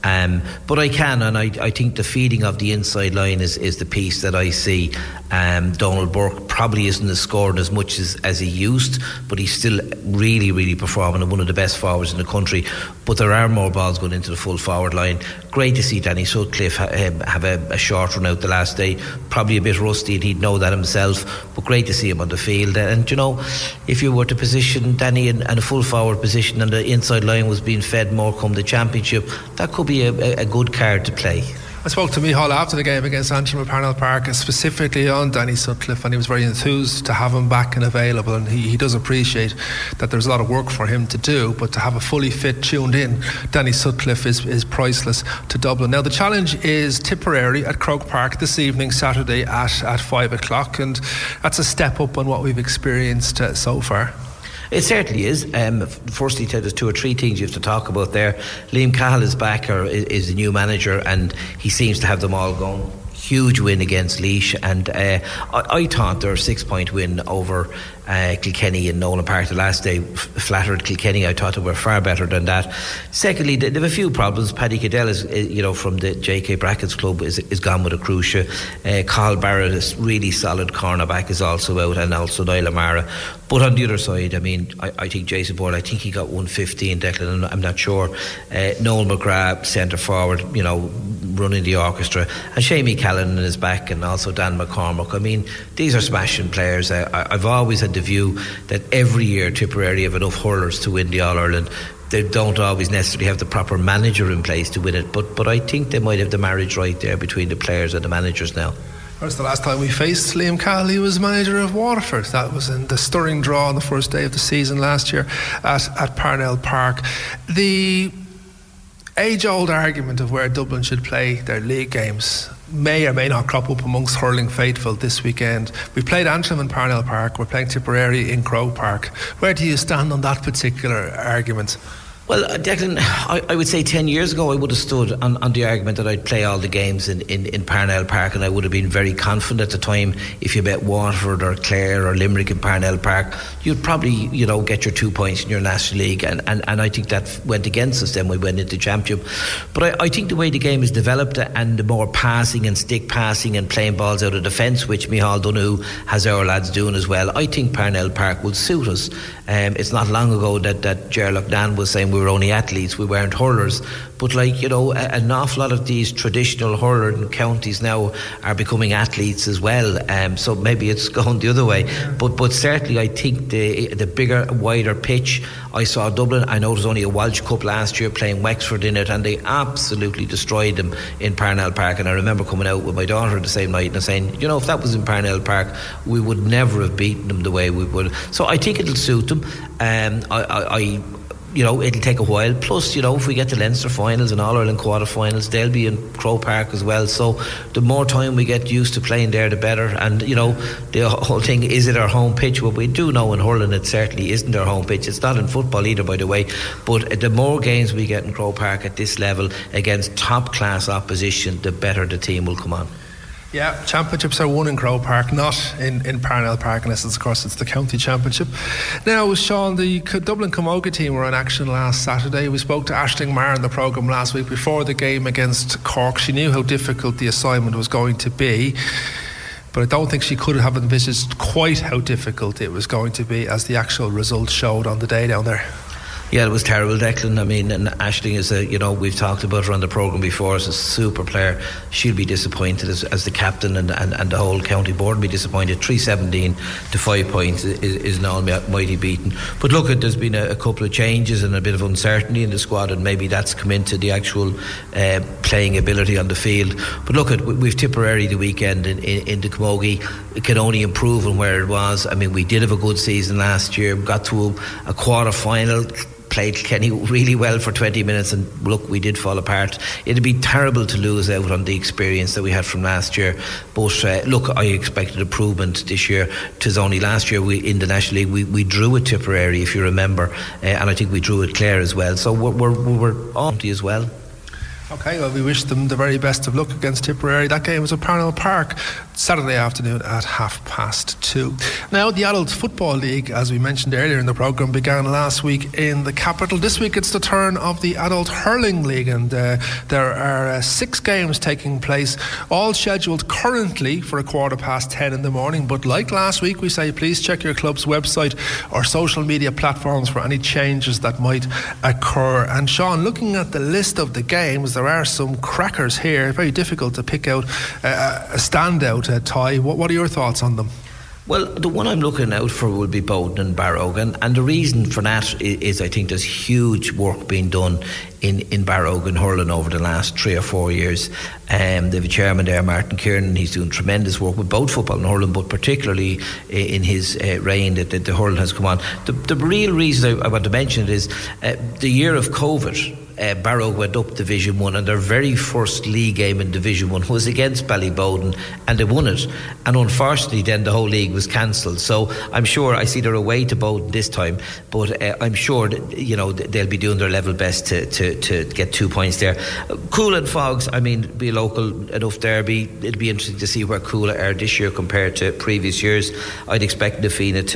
But I think the feeding of the inside line is the piece that I see. Donald Burke probably isn't as scored as much as he used, but he's still really, really performing and one of the best forwards in the country. But there are more balls going into the full forward line. Great to see Danny Sutcliffe have a short run out the last day. Probably a bit rusty, and he'd know that himself, but great to see him on the field. And if you were to position Danny in a full forward position and the inside line was being fed more come the championship, that could be a good card to play. I spoke to Micheál after the game against Antrim at Parnell Park, specifically on Danny Sutcliffe, and he was very enthused to have him back and available, and he does appreciate that there's a lot of work for him to do, but to have a fully fit, tuned in Danny Sutcliffe is priceless to Dublin. Now the challenge is Tipperary at Croke Park this evening, Saturday at 5 o'clock, and that's a step up on what we've experienced so far. It certainly is. Firstly, there's 2 or 3 things you have to talk about there. Liam Cahill is back, or is the new manager, and he seems to have them all going. Huge win against Laois, and I thought their 6-point win over Kilkenny in Nolan Park the last day flattered Kilkenny. I thought they were far better than that. Secondly, they have a few problems. Paddy Cadell is from the JK Brackets club is gone with a crucia. Carl Barrett, is really solid cornerback, is also out, and also Niall O'Mara. But on the other side, I mean, I think Jason Bourne, I think he got 115, Declan, I'm not sure. Noel McGrath, centre forward, running the orchestra, and Shamie Callan is back, and also Dan McCormack. I mean, these are smashing players. I've always had the view that every year Tipperary have enough hurlers to win the All-Ireland. They don't always necessarily have the proper manager in place to win it, but I think they might have the marriage right there between the players and the managers now. That's the last time we faced Liam Cahill. He was manager of Waterford. That was in the stirring draw on the first day of the season last year at Parnell Park. The age-old argument of where Dublin should play their league games may or may not crop up amongst hurling faithful this weekend. We played Antrim in Parnell Park. We're playing Tipperary in Croke Park. Where do you stand on that particular argument? Well, Declan, I would say 10 years ago I would have stood on the argument that I'd play all the games in Parnell Park, and I would have been very confident at the time. If you bet Waterford or Clare or Limerick in Parnell Park, you'd probably get your 2 points in your National League, and I think that went against us then we went into Championship. But I think the way the game is developed, and the more passing and stick passing and playing balls out of defence, which Micheál Donoghue has our lads doing as well, I think Parnell Park will suit us. It's not long ago that Ger Loughnane was saying we were only athletes, we weren't hurlers. But an awful lot of these traditional hurling counties now are becoming athletes as well. So maybe it's going the other way. But certainly I think the bigger, wider pitch. I saw Dublin. I know there was only a Walsh Cup last year playing Wexford in it, and they absolutely destroyed them in Parnell Park. And I remember coming out with my daughter the same night and saying, if that was in Parnell Park, we would never have beaten them the way we would. So I think it'll suit them. I it'll take a while. Plus, if we get to Leinster finals and All-Ireland quarter-finals, they'll be in Croke Park as well. So the more time we get used to playing there, the better. And, the whole thing, is it our home pitch? Well, we do know in hurling it certainly isn't our home pitch. It's not in football either, by the way. But the more games we get in Croke Park at this level against top-class opposition, the better the team will come on. Yeah, championships are won in Croke Park, not in Parnell Park, unless of course it's the county championship. Now, Sean, the Dublin Camogie team were in action last Saturday. We spoke to Aisling Maher in the programme last week before the game against Cork. She knew how difficult the assignment was going to be, but I don't think she could have envisaged quite how difficult it was going to be, as the actual results showed on the day down there. Yeah, it was terrible, Declan. I mean, and Aisling is we've talked about her on the programme before, as a super player. She'll be disappointed as the captain, and the whole county board will be disappointed. 317 to 5 points is an almighty beating. But look, there's been a couple of changes and a bit of uncertainty in the squad, and maybe that's come into the actual playing ability on the field. But look, we've Tipperary the weekend in the Camogie. It can only improve on where it was. I mean, we did have a good season last year. We got to a quarter-final, played Kenny really well for 20 minutes, and look, we did fall apart. It'd be terrible to lose out on the experience that we had from last year, but look, I expected improvement this year. 'Tis only last year in the National League we drew at Tipperary, if you remember, and I think we drew at Clare as well, so we're on to as well. Okay, well, we wish them the very best of luck against Tipperary. That game was at Parnell Park Saturday afternoon at 2:30. Now, the Adult Football League, as we mentioned earlier in the programme, began last week in the capital. This week it's the turn of the Adult Hurling League, and there are 6 games taking place, all scheduled currently for 10:15 in the morning. But like last week, we say please check your club's website or social media platforms for any changes that might occur. And Sean, looking at the list of the games, there are some crackers here. Very difficult to pick out a standout tie. What are your thoughts on them? Well, the one I'm looking out for will be Bowden and Barrow, and the reason for that is I think there's huge work being done in Barrow and hurling over the last 3 or 4 years. They have a chairman there, Martin Kiernan. He's doing tremendous work with both football and hurling, but particularly in his reign that the hurling has come on. The real reason I want to mention it is the year of COVID. Barrow went up Division 1, and their very first league game in Division 1 was against Ballybowden, and they won it, and unfortunately then the whole league was cancelled. So I'm sure, I see they're away to Bowden this time, but I'm sure that, they'll be doing their level best to get 2 points there. Coola and Fogs, I mean, be a local enough derby. It'll be interesting to see where Coola are this year compared to previous years. I'd expect Na Fianna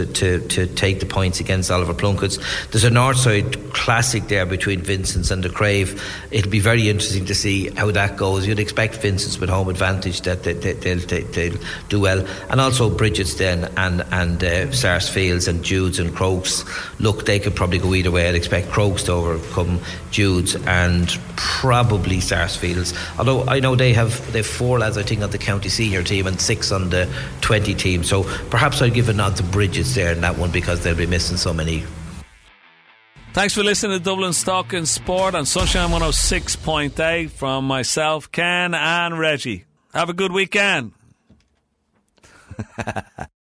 to take the points against Oliver Plunkett's. There's a Northside classic there between Vincent's and the Crave. It'll be very interesting to see how that goes. You'd expect Vincent's with home advantage that they'll do well, and also Bridget's then and Sarsfields and Jude's and Crokes. Look, they could probably go either way. I'd expect Crokes to overcome Jude's and probably Sarsfields, although I know they've 4 lads I think on the county senior team and 6 on the 20 team, so perhaps I'd give a nod to Bridget's there in that one, because they'll be missing so many. Thanks for listening to Dublin Stock and Sport on Sunshine 106.8 from myself, Ken and Reggie. Have a good weekend.